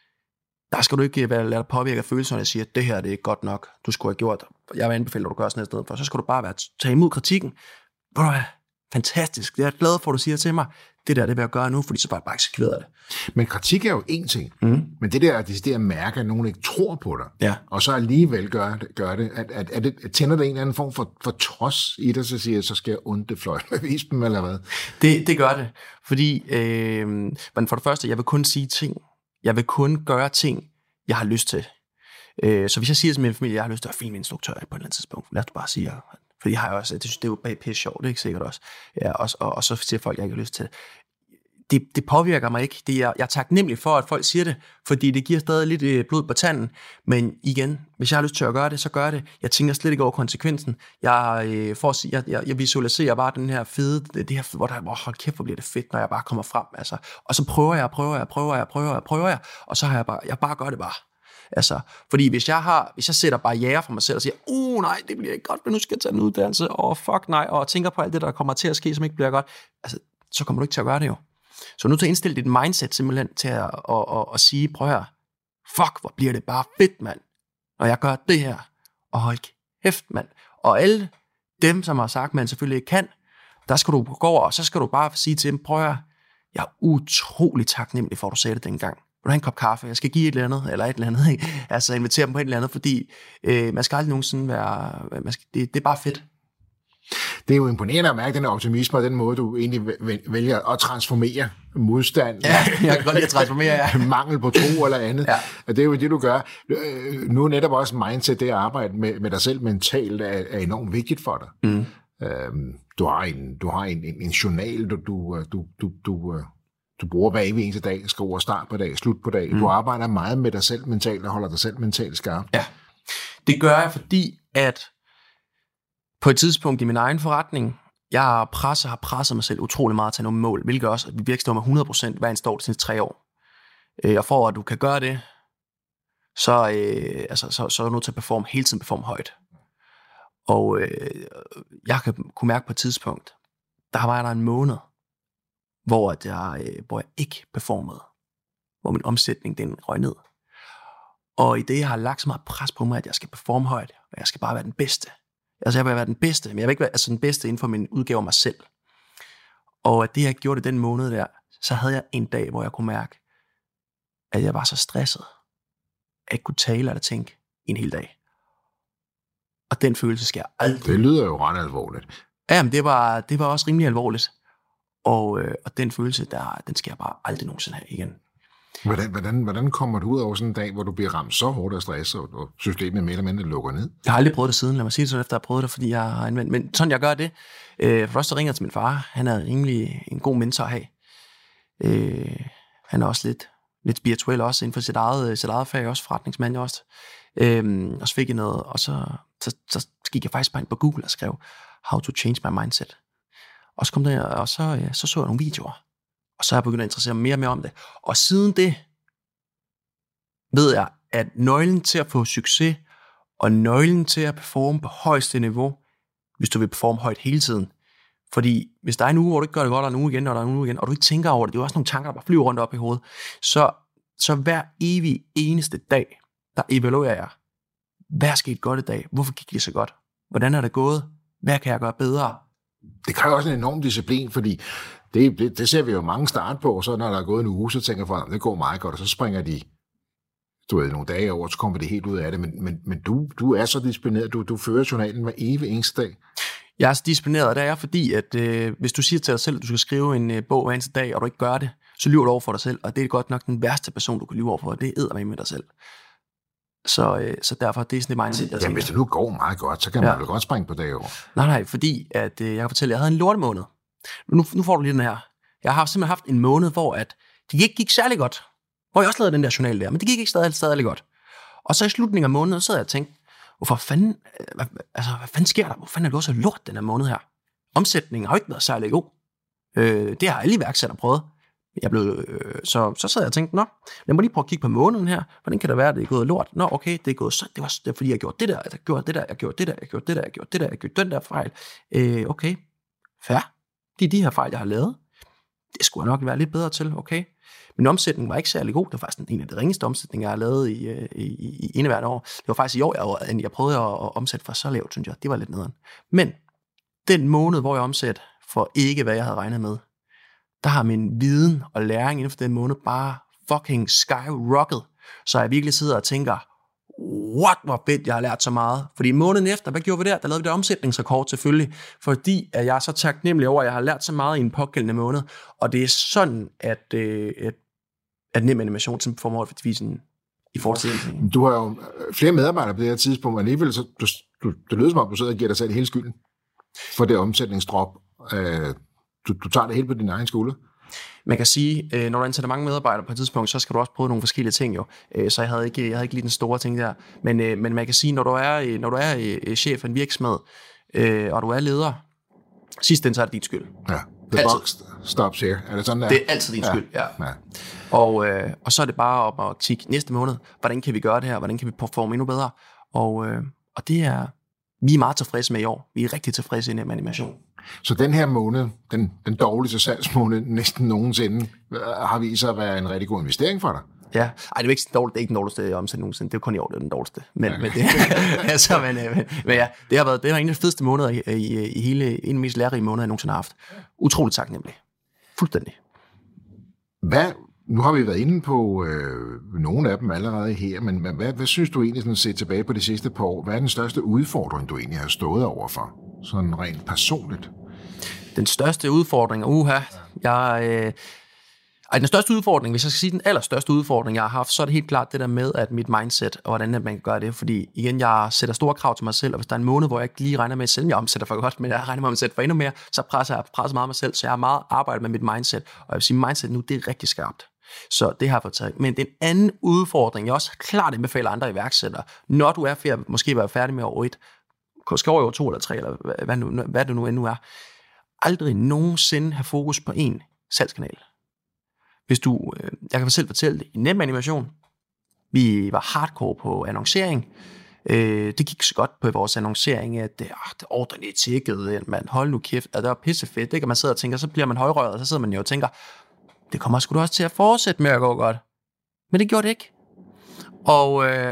der skal du ikke være, lade dig påvirke af følelserne og sige, at det her det er ikke godt nok, du skulle have gjort. Jeg vil anbefale, at du gør sådan et sted for. Så skal du bare være tage imod kritikken. Hvor er fantastisk. Det er jeg glad for, at du siger til mig, det der det vil jeg gøre nu, fordi så bare bare eksekveret det. Men kritik er jo én ting. Mm. Men det der, det der at mærke, at nogen ikke tror på dig, ja. og så alligevel gør det, gør det, at, at, at det tænder det en eller anden form for, for trods i dig, så siger så skal jeg onde fløjt med vispen, eller hvad? Det, det gør det. Fordi, øh, men for det første, jeg vil kun sige ting. Jeg vil kun gøre ting, jeg har lyst til. Øh, så hvis jeg siger til min familie, jeg har lyst til at være filminstruktør på et eller andet tidspunkt, lad os bare sige, fordi jeg har også, det, det er jo bare pisse sjovt, det er ikke sikkert også. Ja, og, og, og så siger folk, jeg ikke har lyst til det. Det, det påvirker mig ikke. Det er, jeg er taknemmelig for, at folk siger det, fordi det giver stadig lidt blod på tanden. Men igen, hvis jeg har lyst til at gøre det, så gør det. Jeg tænker slet ikke over konsekvensen. Jeg, øh, for at sige, jeg, jeg, jeg visualiserer bare den her fede, det her, hvor der, hvor hold kæft, hvor bliver det fedt, når jeg bare kommer frem. Altså. Og så prøver jeg, prøver jeg, prøver jeg, prøver jeg, prøver jeg, og så har jeg bare, jeg bare gør det bare. Altså, fordi hvis jeg har, hvis jeg sætter barriere for mig selv og siger, uh nej, det bliver ikke godt, men nu skal jeg tage en uddannelse, og fuck nej, og tænker på alt det, der kommer til at ske, som ikke bliver godt, altså, så kommer du ikke til at gøre det jo. Så nu til at indstille dit mindset simpelthen til at, at, at, at, at sige, prøv her, fuck, hvor bliver det bare fedt, mand, når jeg gør det her, og hold kæft, mand. Og alle dem, som har sagt, man selvfølgelig ikke kan, der skal du gå over, og så skal du bare sige til dem, prøv her, jeg er utrolig taknemmelig for, at du sagde det dengang. Vil du have en kop kaffe? Jeg skal give et eller andet, eller et eller andet, ikke? Altså invitere dem på et eller andet, fordi øh, man skal aldrig nogensinde være, man skal, det, det er bare fedt. Det er jo imponerende at mærke den optimisme og den måde, du egentlig vælger at transformere modstand. Ja, jeg kan godt lide at transformere, ja. Mangel på tro eller andet. Ja. Og det er jo det, du gør. Nu er netop også mindset, det at arbejde med, med dig selv mentalt, er, er enormt vigtigt for dig. Mm. Øhm, du har en, du har en, en, en journal, du, du, du, du, du, du bruger hver evig eneste dag, skriver start på dag, slut på dag. Mm. Du arbejder meget med dig selv mentalt og holder dig selv mentalt skarp. Ja, det gør jeg, fordi at på et tidspunkt i min egen forretning, jeg har presset, har presset mig selv utrolig meget til nogle mål, hvilket også, at vi virkelig står med hundrede procent hver eneste år de sidste tre år. Og for at du kan gøre det, så, øh, altså, så, så er du nødt til at performe, hele tiden performe højt. Og øh, jeg kan, kunne mærke på et tidspunkt, der var der en måned, hvor jeg, øh, hvor jeg ikke performede, hvor min omsætning den røg ned. Og i det, jeg har lagt så meget pres på mig, at jeg skal performe højt, og jeg skal bare være den bedste. Altså jeg vil være den bedste, men jeg vil ikke være altså, den bedste inden for min udgave af mig selv. Og at det, jeg gjorde det den måned der, så havde jeg en dag, hvor jeg kunne mærke, at jeg var så stresset, at jeg ikke kunne tale eller tænke en hel dag. Og den følelse skal jeg aldrig... Det lyder jo ret alvorligt. Ja, men det var, det var også rimelig alvorligt. Og, øh, og den følelse, der, den skal jeg bare aldrig nogensinde have igen. Hvordan, hvordan, hvordan kommer du ud over sådan en dag, hvor du bliver ramt så hårdt af stress, og, og systemet mere eller mindre lukker ned? Jeg har aldrig prøvet det siden, lad mig sige det sådan, efter jeg har prøvet det, fordi jeg har anvendt. Men sådan jeg gør det. Øh, først så ringer jeg til min far. Han er rimelig en god mentor at have. Øh, han er også lidt, lidt spirituel også, inden for sit eget, sit eget fag, også forretningsmand også. Øh, og så fik jeg noget, og så, så, så gik jeg faktisk bare ind på Google og skrev, how to change my mindset. Og så kom der, og så, ja, så så jeg nogle videoer. Og så er jeg begyndt at interessere mig mere og mere om det. Og siden det ved jeg, at nøglen til at få succes, og nøglen til at performe på højeste niveau, hvis du vil performe højt hele tiden. Fordi hvis der er en uge, hvor du ikke gør det godt, og en uge igen, og der er en uge igen, og du ikke tænker over det, det er jo også nogle tanker, der bare flyver rundt op i hovedet, så, så hver evig eneste dag, der evaluerer jeg, hvad er sket godt i dag? Hvorfor gik det så godt? Hvordan er det gået? Hvad kan jeg gøre bedre? Det kræver også en enorm disciplin, fordi det, det, det ser vi jo mange start på, så når der er gået en uge, så tænker folk, det går meget godt, og så springer de du ved, nogle dage over, så kommer det helt ud af det. Men, men, men du, du er så disciplineret, du, du fører journalen hver evig eneste dag. Jeg er så disciplineret, og det er fordi, at øh, hvis du siger til dig selv, at du skal skrive en øh, bog hver eneste dag, og du ikke gør det, så lyver du over for dig selv, og det er godt nok den værste person, du kan lyve over for, og det er eddermame med dig selv. Så, øh, så derfor det er sådan et mindset, jeg Jamen, hvis det nu går meget godt, så kan man ja. vel godt springe på dage over. Nej, nej, fordi at, øh, jeg kan fortælle, at jeg havde en lortemåned. Nu, nu får du lige den her. Jeg har simpelthen haft en måned, hvor at det ikke gik særlig godt. Hvor jeg også lavede den der journal der, men det gik ikke stadig, stadig godt. Og så i slutningen af måneden, så sad jeg og tænkte, hvorfor fanden, hvad, altså, hvad fanden sker der? Hvor fanden er det gået så lort den her måned her? Omsætningen har jo ikke været særlig god. Øh, det har alle iværksættere prøvet. Jeg blev, øh, så, så sad jeg og tænkte, nå, lad mig lige prøve at kigge på måneden her. Hvordan kan det være, at det er gået lort? Nå, okay, det er gået så. Det var, det er, fordi jeg gjorde det der, jeg gjorde det der, jeg gjorde det der, jeg gjorde det der, jeg gjorde det der, jeg gjorde den der fejl. Øh, okay, fair. Det er de her fejl, jeg har lavet. Det skulle jeg nok være lidt bedre til, okay. Men omsætningen var ikke særlig god. Det var faktisk en af de ringeste omsætninger, jeg har lavet i, i, i indeværende år. Det var faktisk i år, jeg, jeg prøvede at omsætte for så lavt, synes jeg. Det var lidt nederen. Men den måned, hvor jeg omsætter for ikke, hvad jeg havde regnet med, der har min viden og læring inden for den måned bare fucking skyrocket. Så jeg virkelig sidder og tænker, what, hvor fedt, jeg har lært så meget. Fordi måneden efter, hvad gjorde vi der? Der lavede vi der omsætningsrekord selvfølgelig, fordi at jeg er så taknemmelig over, at jeg har lært så meget i en pågældende måned. Og det er sådan, at, øh, at, at Nem Animation som formår at vise en i fortiden. Du har jo flere medarbejdere på det her tidspunkt, men alligevel så, du, du, det lyder som om, du sidder og giver dig selv hele skylden for det omsætningsdrop. Øh, du, du tager det helt på din egen skulder. Man kan sige, når du ansætter mange medarbejdere på et tidspunkt, så skal du også prøve nogle forskellige ting jo. Så jeg havde ikke, jeg havde ikke lige den store ting der. Men, men man kan sige, når du er, når du er chef af en virksomhed, og du er leder, sidst den så er det din skyld. Ja, the box stops here. Er det sådan der? Det er altid din ja. skyld, ja. ja. Og, og så er det bare op at kigge næste måned, hvordan kan vi gøre det her, hvordan kan vi performe endnu bedre. Og, og det er vi er meget tilfredse med i år. Vi er rigtig tilfredse i Nem Animation. Så den her måned, den, den dårligste salgsmåned næsten nogensinde, har vist sig at være en rigtig god investering for dig? Ja, ej, det er ikke den dårligste, det er ikke den dårligste omsætning nogensinde. Det er kun i år, det er den dårligste. Men, ja. men, det, altså, men, men, men ja, det har været det har en af de fedeste måneder i, i, i hele, en af de mest lærerige måneder, jeg nogensinde har haft. Utroligt taknemmelig. Fuldstændig. Hvad, nu har vi været inde på øh, nogle af dem allerede her, men hvad, hvad, hvad synes du egentlig, sådan set tilbage på de sidste par år, hvad er den største udfordring, du egentlig har stået overfor, sådan rent personligt? Den største udfordring, uha, jeg... Øh, ej, den største udfordring, hvis jeg skal sige den allerstørste udfordring, jeg har haft, så er det helt klart det der med, at mit mindset, og hvordan man kan gøre det, fordi igen, jeg sætter store krav til mig selv, og hvis der er en måned, hvor jeg ikke lige regner med, selvom jeg omsætter for godt, men jeg regner med at omsætte for endnu mere, så presser jeg presser meget mig selv, så jeg har meget arbejdet med mit mindset, og jeg vil sige, mindset nu, det er rigtig skarpt. Så det har jeg fået taget. Men den anden udfordring, jeg også klart anbefaler andre iværksættere, når du er færdig, måske være færdig med år et, skal over år to eller tre, eller hvad, nu, hvad det nu endnu er, aldrig nogensinde have fokus på én salgskanal. Hvis du, jeg kan selv fortælle det, i Nem Animation, vi var hardcore på annoncering. Det gik så godt på vores annoncering, at det, ordren er tjekket, man hold nu kæft, at det var pissefedt. Det kan man sidde og tænke, så bliver man højrøret, og så sidder man jo og tænker, det kommer sgu da også til at fortsætte med at gå godt. Men det gjorde det ikke. Og, øh,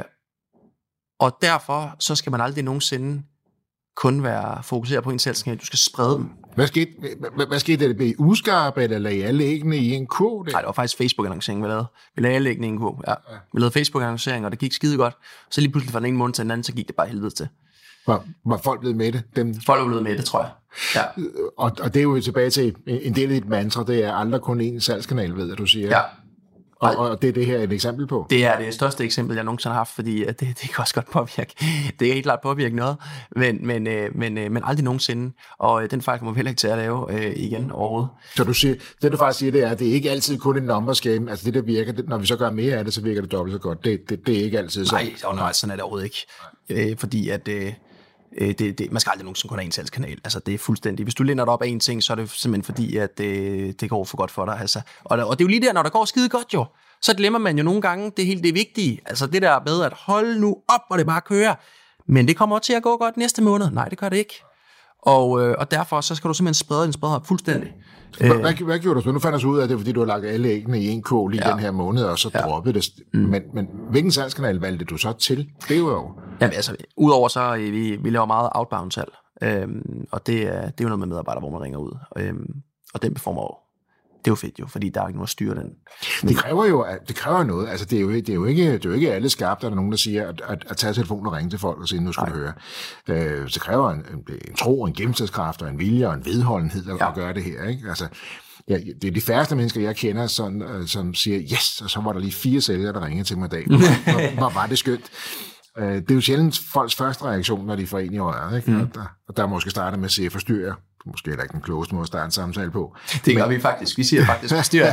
og derfor så skal man aldrig nogensinde kun være fokuseret på en salgskanal. Du skal sprede dem. Hvad skete, hvad, hvad skete det? Blev I uskarpe, eller lagde alle æggene i en kurv? Nej, det var faktisk Facebook-annoncering, vi lavede. Vi lagde alle æggene i en kurv, ja. ja. Vi lavede Facebook-annoncering, og det gik skide godt. Så lige pludselig fra den ene måned til den anden, så gik det bare helvede til. Var, var folk blevet med det? Dem? Folk var blevet med det, tror jeg. Ja. Og, og det er jo tilbage til en del af dit mantra, det er aldrig kun én salgskanal, ved at du siger. Ja. Og, og det er det her et eksempel på? Det er det største eksempel, jeg nogensinde har haft, fordi det, det kan også godt påvirke. Det kan helt klart påvirke noget, men, men, men, men aldrig nogensinde. Og den fejl kommer vi heller ikke til at lave øh, igen overhovedet. Så du siger, det du faktisk siger, det er, at det er ikke altid kun en numbers game. Altså det, der virker, det, når vi så gør mere af det, så virker det dobbelt så godt. Det, det, det er ikke altid sådan. Nej, nej, sådan er det overhovedet ikke. Øh, fordi at... Øh, Det, det, man skal aldrig nogensinde kun have en salgskanal. Altså, det er fuldstændig. Hvis du lænder dig op af en ting, så er det simpelthen fordi, at det, det går for godt for dig. Altså. Og, og det er jo lige der, når der går skide godt jo, så glemmer man jo nogle gange det helt det vigtige. Altså det der med at holde nu op, og det bare kører. Men det kommer til at gå godt næste måned. Nej, det gør det ikke. Og, øh, og derfor så skal du simpelthen sprede den sprede fuldstændig. Hvad, hvad, hvad gjorde du så? Nu fandt jeg ud af det, fordi du har lagt alle æggene i en kål i ja. den her måned, og så ja. droppede det. Mm. Men, men hvilken salgskanal valgte du så til? Det er jo... Jamen altså, udover så, vi, vi laver meget outbound salg. Øhm, og det er, det er jo noget med medarbejdere, hvor man ringer ud. Øhm, og den performer jo. Det er jo fedt jo, fordi der er ikke noget at styre den. Men det kræver jo det kræver noget. Altså, det er jo, det er jo, ikke, det er jo ikke alle skarpt, der er nogen, der siger, at, at, at tage telefonen og ringe til folk og sige, nu skal du høre. Øh, det kræver en, en, en tro, en gennemslagskraft og en vilje og en vedholdenhed at, ja. at gøre det her. Ikke? Altså, ja, det er de færreste mennesker, jeg kender, sådan, uh, som siger, yes, og så var der lige fire sælgere, der ringede til mig i dag. Hvor, hvor var det skønt. Uh, det er jo sjældent folks første reaktion, når de får en i øjet. Ikke? Mm. Og, der, og der måske starter med at sige, forstyrrer. Måske er der ikke den klogeste måde at starte en samtale på. Det gør men... vi faktisk. Vi siger faktisk, forstyrrer.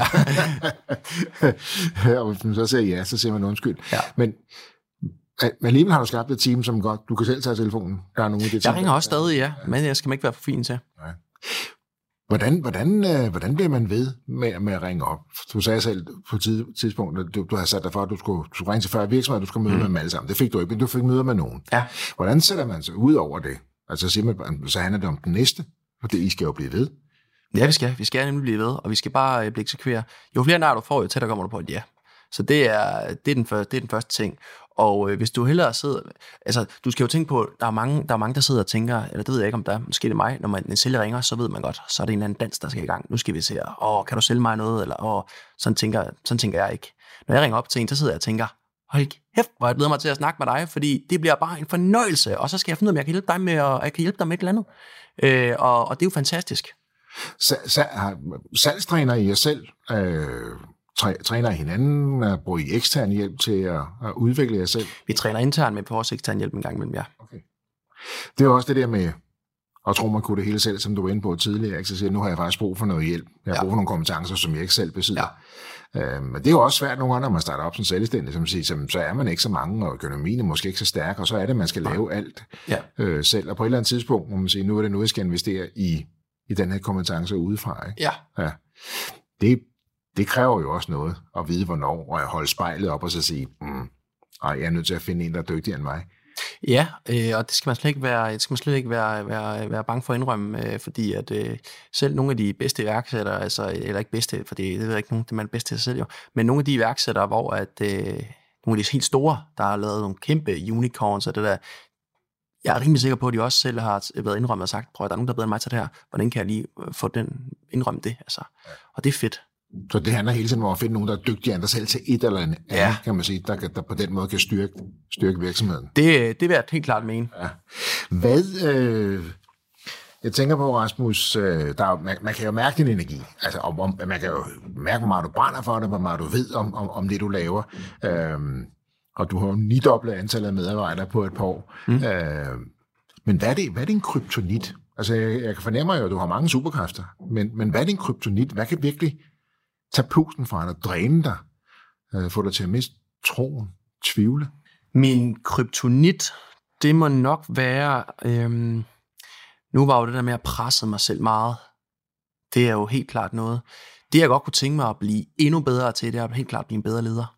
Og hvis man så siger ja, så siger man undskyld. Ja. Men Men alligevel har du skabt et team, som godt, du kan selv tage telefonen. Der er nogle af det jeg ringer også stadig, ja, men jeg skal ikke være for fin til. Nej. Hvordan, hvordan, øh, hvordan bliver man ved med, med at ringe op? Du sagde selv på et tidspunkt, at du, du har sat dig for, at du skulle, du skulle ringe til fyrre virksomheder, du skulle møde mm. med dem alle sammen. Det fik du ikke, men du fik møder med nogen. Ja. Hvordan sætter man sig ud over det? Altså siger man, så handler det om den næste, og det I skal jo blive ved. Ja, vi skal. Vi skal nemlig blive ved, og vi skal bare blive eksekvere. Jo flere nar du får, jo tættere kommer du på et ja. Så det er, det er, den, første, det er den første ting. Og øh, hvis du hellere sidder... Altså, du skal jo tænke på, der er mange, der, er mange, der sidder og tænker, eller det ved jeg ikke, om der er, måske det er mig, når man, en sælger ringer, så ved man godt, så er det en anden dans, der skal i gang. Nu skal vi se, åh, kan du sælge mig noget? Eller, åh, sådan tænker, sådan tænker jeg ikke. Når jeg ringer op til en, så sidder jeg og tænker, hold kæft, hvor jeg glæder mig til at snakke med dig, fordi det bliver bare en fornøjelse, og så skal jeg finde ud af, om jeg kan hjælpe dig med, og jeg kan hjælpe dig med et eller andet. Øh, og, og det er jo fantastisk. Salgstræner I jer selv... Øh træner hinanden, bruger I ekstern hjælp til at, at udvikle jer selv? Vi træner internt med på vores ekstern hjælp en gang imellem, ja. Okay. Det er også det der med, at tro man kunne det hele selv, som du var inde på tidligere, ikke? Så siger, nu har jeg faktisk brug for noget hjælp. Jeg har ja. brug for nogle kompetencer, som jeg ikke selv besidder. Ja. Øhm, men det er jo også svært nogle gange, når man starter op som selvstændig, som siger, som, så er man ikke så mange, og økonomien er måske ikke så stærk, og så er det, man skal lave alt ja. øh, selv. Og på et eller andet tidspunkt må man sige, nu er det nu, jeg skal investere i, i den her kompetence udefra. Ikke? Ja. ja. Det Det kræver jo også noget at vide, hvornår, og at holde spejlet op og så sige, mm, jeg er nødt til at finde en, der er dygtigere end mig. Ja, øh, og det skal man slet ikke være, det skal man slet ikke være, være, være bange for at indrømme, øh, fordi at øh, selv nogle af de bedste iværksættere, altså, eller ikke bedste, for det, det ved jeg ikke nogen, det er man bedst til sig selv jo, men nogle af de iværksættere, hvor at, øh, nogle af de helt store, der har lavet nogle kæmpe unicorns og det der, jeg er rimelig sikker på, at de også selv har været indrømmet og sagt, prøv at der er nogen, der er bedre end mig til det her, hvordan kan jeg lige få den indrømme det, altså, og det er fedt. Så det handler hele tiden om at finde nogen, der er dygtigere end dig selv til et eller andet, ja. kan man sige, der, der på den måde kan styrke, styrke virksomheden. Det, det vil jeg helt klart mene. Ja. Hvad, øh, jeg tænker på, Rasmus, øh, der er, man, man kan jo mærke din energi, altså om, om, man kan jo mærke, hvor meget du brænder for det, hvor meget du ved om, om, om det, du laver, øhm, og du har jo nidoblet antallet af medarbejdere på et par år. Mm. Øh, men hvad er, det, hvad er din kryptonit? Altså, jeg, jeg kan fornemme jo, at du har mange superkræfter, men, men hvad er din kryptonit? Hvad kan virkelig tag pusten fra dig, dræne dig, øh, få dig til at miste troen, tvivle? Min kryptonit, det må nok være, øhm, nu var jo det der med at presse mig selv meget, det er jo helt klart noget. Det jeg godt kunne tænke mig at blive endnu bedre til, det er at helt klart blive en bedre leder.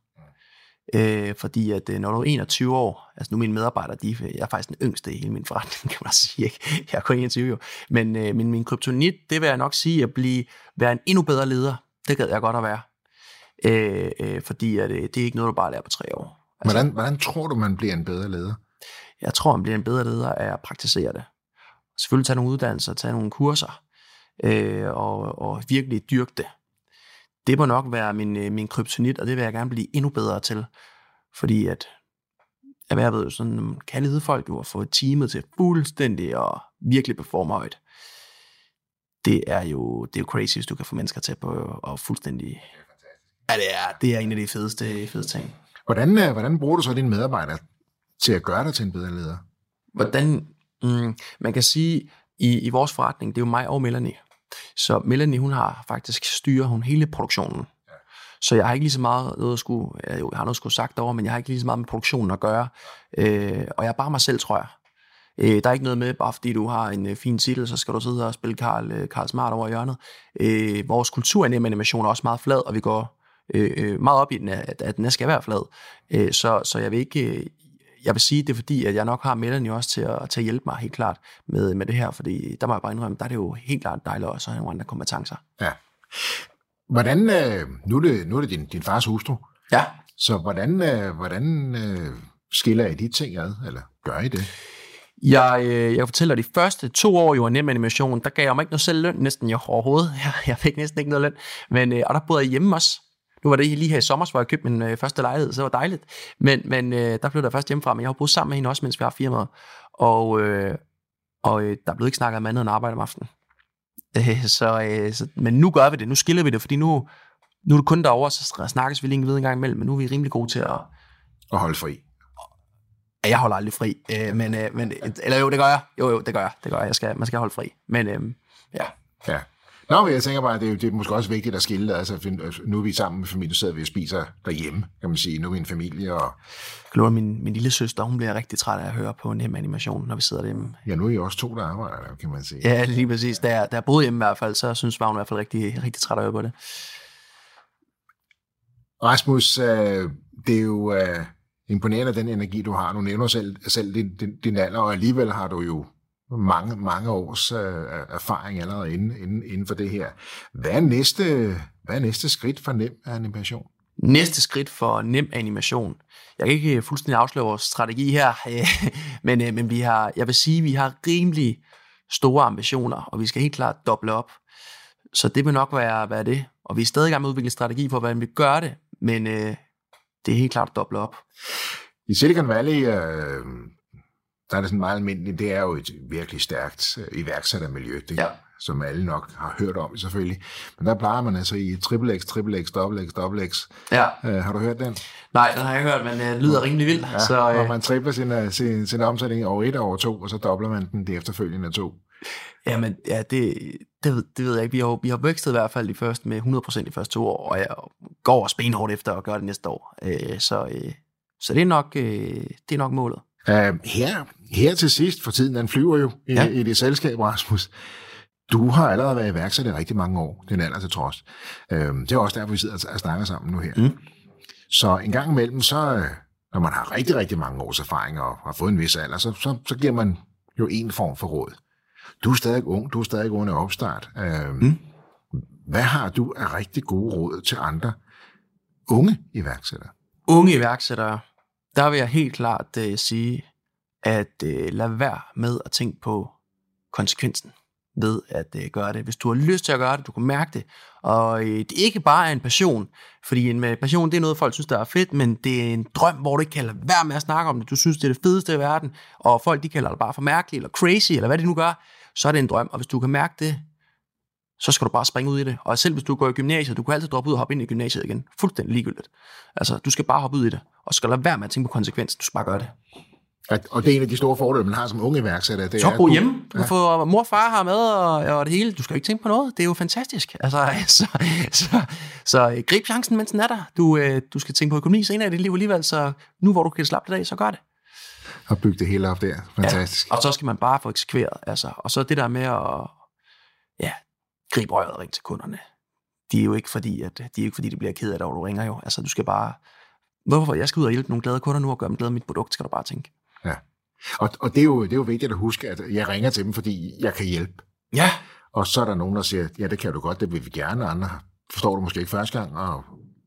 Øh, fordi at når du er enogtyve år, altså nu mine medarbejdere, de, jeg er faktisk den yngste i hele min forretning, kan man sige, ikke? Jeg er kun enogtyve jo. Men øh, min, min kryptonit, det vil jeg nok sige, at blive, være en endnu bedre leder. Det gad jeg godt at være. Øh, øh, fordi at, øh, det er ikke noget, du bare lærer på tre år. Altså, hvordan, hvordan tror du, man bliver en bedre leder? Jeg tror, man bliver en bedre leder af at praktisere det. Selvfølgelig tage nogle uddannelser, tage nogle kurser, øh, og, og virkelig dyrke det. Det må nok være min, min kryptonit, og det vil jeg gerne blive endnu bedre til. Fordi at, jeg ved jo sådan, kan lede folk jo at få teamet til fuldstændig og virkelig performe højt. Det er jo det er jo crazy, hvis du kan få mennesker til på og fuldstændig. Ja, det er det er en af de fedeste fedeste ting. Hvordan hvordan bruger du så dine medarbejdere til at gøre dig til en bedre leder? Hvordan mm, man kan sige i i vores forretning, det er jo mig og Melanie. Så Melanie, hun har faktisk styrer hun hele produktionen. Ja. Så jeg har ikke lige så meget noget at skulle, jeg har noget at skulle sagt over, men jeg har ikke lige så meget med produktionen at gøre. Øh, og jeg er bare mig selv, tror jeg. Øh, der er ikke noget med, bare fordi du har en øh, fin titel, så skal du sidde og spille Karl, øh, Karl Smart over i hjørnet. Øh, vores kultur i animation er også meget flad, og vi går øh, meget op i den, at, at den skal være flad. Øh, så, så jeg vil ikke, øh, jeg vil sige, det er fordi, at jeg nok har Melanie også til at, til at hjælpe mig helt klart med, med det her, fordi der må jeg bare indrømme, der er det jo helt klart dejligt også at have nogle andre kompetencer. Ja. Hvordan, nu er det, nu er det din, din fars hustru, ja. Så hvordan, hvordan skiller I de ting ad, eller gør I det? Jeg, jeg fortæller, de første to år jo af Nem Animation, der gav jeg mig ikke noget selv løn, næsten jo overhovedet. Jeg, jeg fik næsten ikke noget løn, men, og der boede jeg hjemme også. Nu var det lige her i sommer, hvor jeg købte min øh, første lejlighed, så det var dejligt. Men, men øh, der blev der først hjemmefra, men jeg har boet sammen med hende også, mens vi har firmaet. Og, øh, og øh, der blev ikke snakket om andet end arbejde om aftenen. Øh, så, øh, så, men nu gør vi det, nu skiller vi det, fordi nu, nu er det kun derovre, så snakkes vi lige en gang imellem, men nu er vi rimelig gode til at... At holde fri. Ja, jeg holder aldrig fri, øh, men, øh, men, eller jo, det gør jeg. Jo, jo, det gør jeg. Det gør jeg. jeg skal, man skal holde fri. Men øh, ja. Ja. Nå, men jeg tænker bare, at det er, det er måske også vigtigt at skille. Altså, nu er vi sammen med familien, så sidder vi og spiser derhjemme, kan man sige. Nu er vi en familie, og... Jeg min, min lille søster, hun bliver rigtig træt af at høre på Nem Animation, når vi sidder derhjemme. Ja, nu er I også to, der arbejder, kan man sige. Ja, lige præcis. Da jeg, da jeg boede hjemme i hvert fald, så synes jeg, hun i hvert fald rigtig, rigtig træt af at høre på det. Rasmus, øh, det er jo øh, imponerende, den energi, du har. Du nævner selv, selv din, din, din alder, og alligevel har du jo mange, mange års øh, erfaring allerede inden, inden, inden for det her. Hvad er næste, hvad er næste skridt for Nem Animation? Næste skridt for Nem Animation. Jeg kan ikke fuldstændig afsløre vores strategi her, men, men vi har, jeg vil sige, at vi har rimelig store ambitioner, og vi skal helt klart doble op. Så det vil nok være, være det. Og vi er stadig i gang med at udvikle strategi for, hvordan vi gør det, men øh, det er helt klart at doble op. I Silicon Valley, øh, der er det sådan meget almindeligt, det er jo et virkelig stærkt øh, iværksættermiljø, det, ja. Som alle nok har hørt om selvfølgelig. Men der plejer man altså i triple X, triple X, double X, double X. Ja. Øh, har du hørt den? Nej, den har jeg hørt, men det øh, lyder rimelig vildt. Ja, så, øh... når man tripler sin, sin, sin omsætning over et og over to, og så dobler man den det efterfølgende to. Jamen, ja, det, det, ved, det ved jeg ikke. Vi har, vi har vækstet i hvert fald de første med hundrede procent de første to år, og jeg går også benhårdt efter at gøre det næste år. Øh, så, øh, så det er nok, øh, det er nok målet. Uh, her, her til sidst, for tiden den flyver jo i, ja. i det selskab, Rasmus. Du har allerede været iværksætter i rigtig mange år, den alder til trods. Uh, det er også derfor, vi sidder og snakker sammen nu her. Mm. Så en gang imellem, så, når man har rigtig, rigtig mange års erfaring og har fået en vis alder, så, så, så giver man jo en form for råd. Du er stadig ung, du er stadig under opstart. Uh, mm. Hvad har du af rigtig gode råd til andre unge iværksættere? Unge iværksættere, der vil jeg helt klart uh, sige, at uh, lad være med at tænke på konsekvensen ved at uh, gøre det. Hvis du har lyst til at gøre det, du kan mærke det, og uh, det ikke bare er en passion, fordi en uh, passion, det er noget, folk synes, der er fedt, men det er en drøm, hvor du ikke kan lade være med at snakke om det. Du synes, det er det fedeste i verden, og folk, de kalder det bare for mærkeligt, eller crazy, eller hvad det nu gør, så er det en drøm, og hvis du kan mærke det, så skal du bare springe ud i det. Og selv hvis du går i gymnasiet, du kan altid droppe ud og hoppe ind i gymnasiet igen. Fuldstændig ligegyldigt. Altså, du skal bare hoppe ud i det, og så skal lade være med at tænke på konsekvens. Du skal bare gøre det. Og det er en af de store fordele, man har som unge iværksætter. Det så er bo hjemme. Du kan ja. få mor og far her med, og, og det hele. Du skal ikke tænke på noget. Det er jo fantastisk. Altså, så, så, så grib chancen, mens den er der. Du, du skal tænke på økonomi senere i dit liv alligevel, så nu hvor du kan slappe det af, så gør det. Og bygge det hele op der. Fantastisk. Ja, og så skal man bare få eksekveret. Altså. Og så det der med at ja, gribe røret og ringe til kunderne. De er jo ikke fordi, at de er ikke fordi, de bliver ked af det, og du ringer jo. Altså, du skal bare... Hvorfor? Jeg skal ud og hjælpe nogle glade kunder nu og gøre dem glade af mit produkt, skal du bare tænke. Ja. Og, og det, er jo, det er jo vigtigt at huske, at jeg ringer til dem, fordi jeg kan hjælpe. Ja. Og så er der nogen, der siger, ja, det kan du godt, det vil vi gerne. Andre forstår du måske ikke første gang, og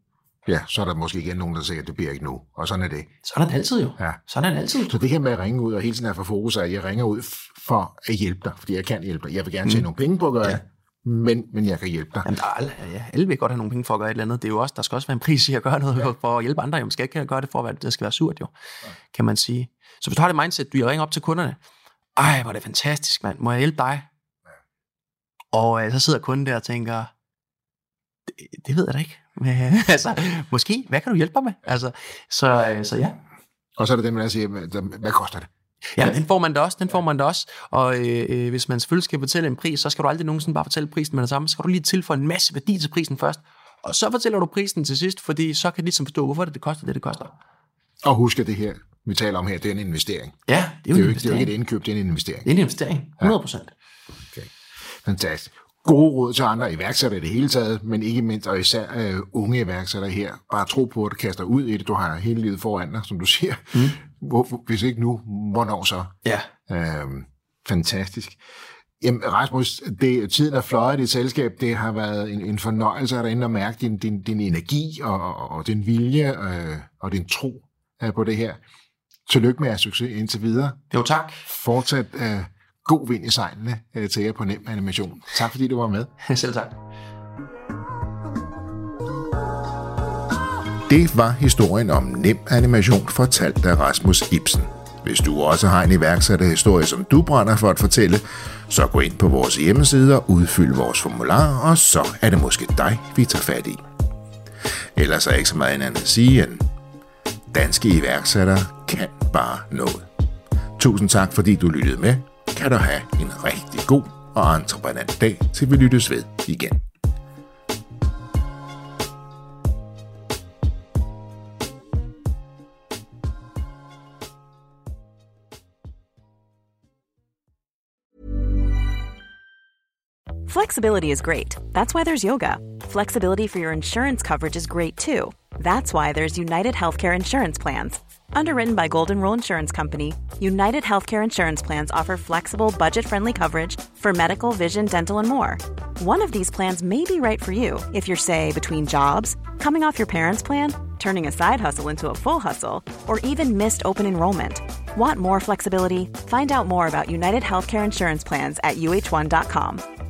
ja, så er der måske igen nogen, der siger, at det bliver ikke nu. Og sådan er det. Sådan er det altid jo. Ja. Sådan er det altid. Så det her med at ringe ud og hele tiden have for fokus, at jeg ringer ud for at hjælpe dig, fordi jeg kan hjælpe dig. Jeg vil gerne tjene mm. nogle penge på at gøre ja. det. Men, men jeg kan hjælpe dig. Jamen, der er alle, ja, alle vil godt have nogle penge for at gøre et eller andet. Det er jo også, der skal også være en pris i at gøre noget ja. for at hjælpe andre. Man skal ikke gøre det for, at det skal være surt, jo, ja. kan man sige. Så hvis du har det mindset, du ringer op til kunderne. Ej, hvor er det fantastisk, mand. Må jeg hjælpe dig? Ja. Og øh, så sidder kunden der og tænker, det, det ved jeg da ikke. altså, måske, hvad kan du hjælpe mig med? Altså, så, øh, så ja. Og så er det det, man siger, hvad koster det? Ja, den får man da også, den får man da også. Og øh, hvis man selvfølgelig skal fortælle en pris, så skal du aldrig nogensinde bare fortælle prisen med det samme. Så skal du lige tilføje en masse værdi til prisen først, og så fortæller du prisen til sidst, fordi så kan de ligesom forstå, hvorfor det, det koster det, det koster. Og husk, at det her, vi taler om her, det er en investering. Ja, det er jo, det er en jo ikke, det er jo ikke et indkøb, det er en investering. Det er en investering, hundrede procent. Ja. Okay. Fantastisk. Gode råd til andre iværksættere i det hele taget, men ikke mindst, og især øh, unge iværksættere her. Bare tro på, at du kaster ud i det. Du har hele livet foran dig, som du siger. Mm. Hvor, hvis ikke nu, hvornår så? Ja. Øhm, fantastisk. Jamen, Rasmus, det, tiden er fløjet i dit selskab. Det har været en, en fornøjelse at derinde at mærke din, din, din energi og, og, og din vilje øh, og din tro øh, på det her. Tillykke med jeres succes indtil videre. Jo, tak. Fortsat øh, god vind i sejlene øh, til jer på Nem Animation. Tak fordi du var med. Selv tak. Det var historien om Nem Animation fortalt af Rasmus Ibsen. Hvis du også har en iværksætterhistorie, som du brænder for at fortælle, så gå ind på vores hjemmeside og udfyld vores formular, og så er det måske dig, vi tager fat i. Ellers er ikke så meget andet at sige, end danske iværksættere kan bare noget. Tusind tak, fordi du lyttede med. Kan du have en rigtig god og entreprenant dag, til vi lyttes ved igen. Flexibility is great. That's why there's yoga. Flexibility for your insurance coverage is great too. That's why there's United Healthcare Insurance Plans. Underwritten by Golden Rule Insurance Company, United Healthcare Insurance Plans offer flexible, budget-friendly coverage for medical, vision, dental, and more. One of these plans may be right for you if you're, say, between jobs, coming off your parents' plan, turning a side hustle into a full hustle, or even missed open enrollment. Want more flexibility? Find out more about United Healthcare Insurance Plans at U H one dot com.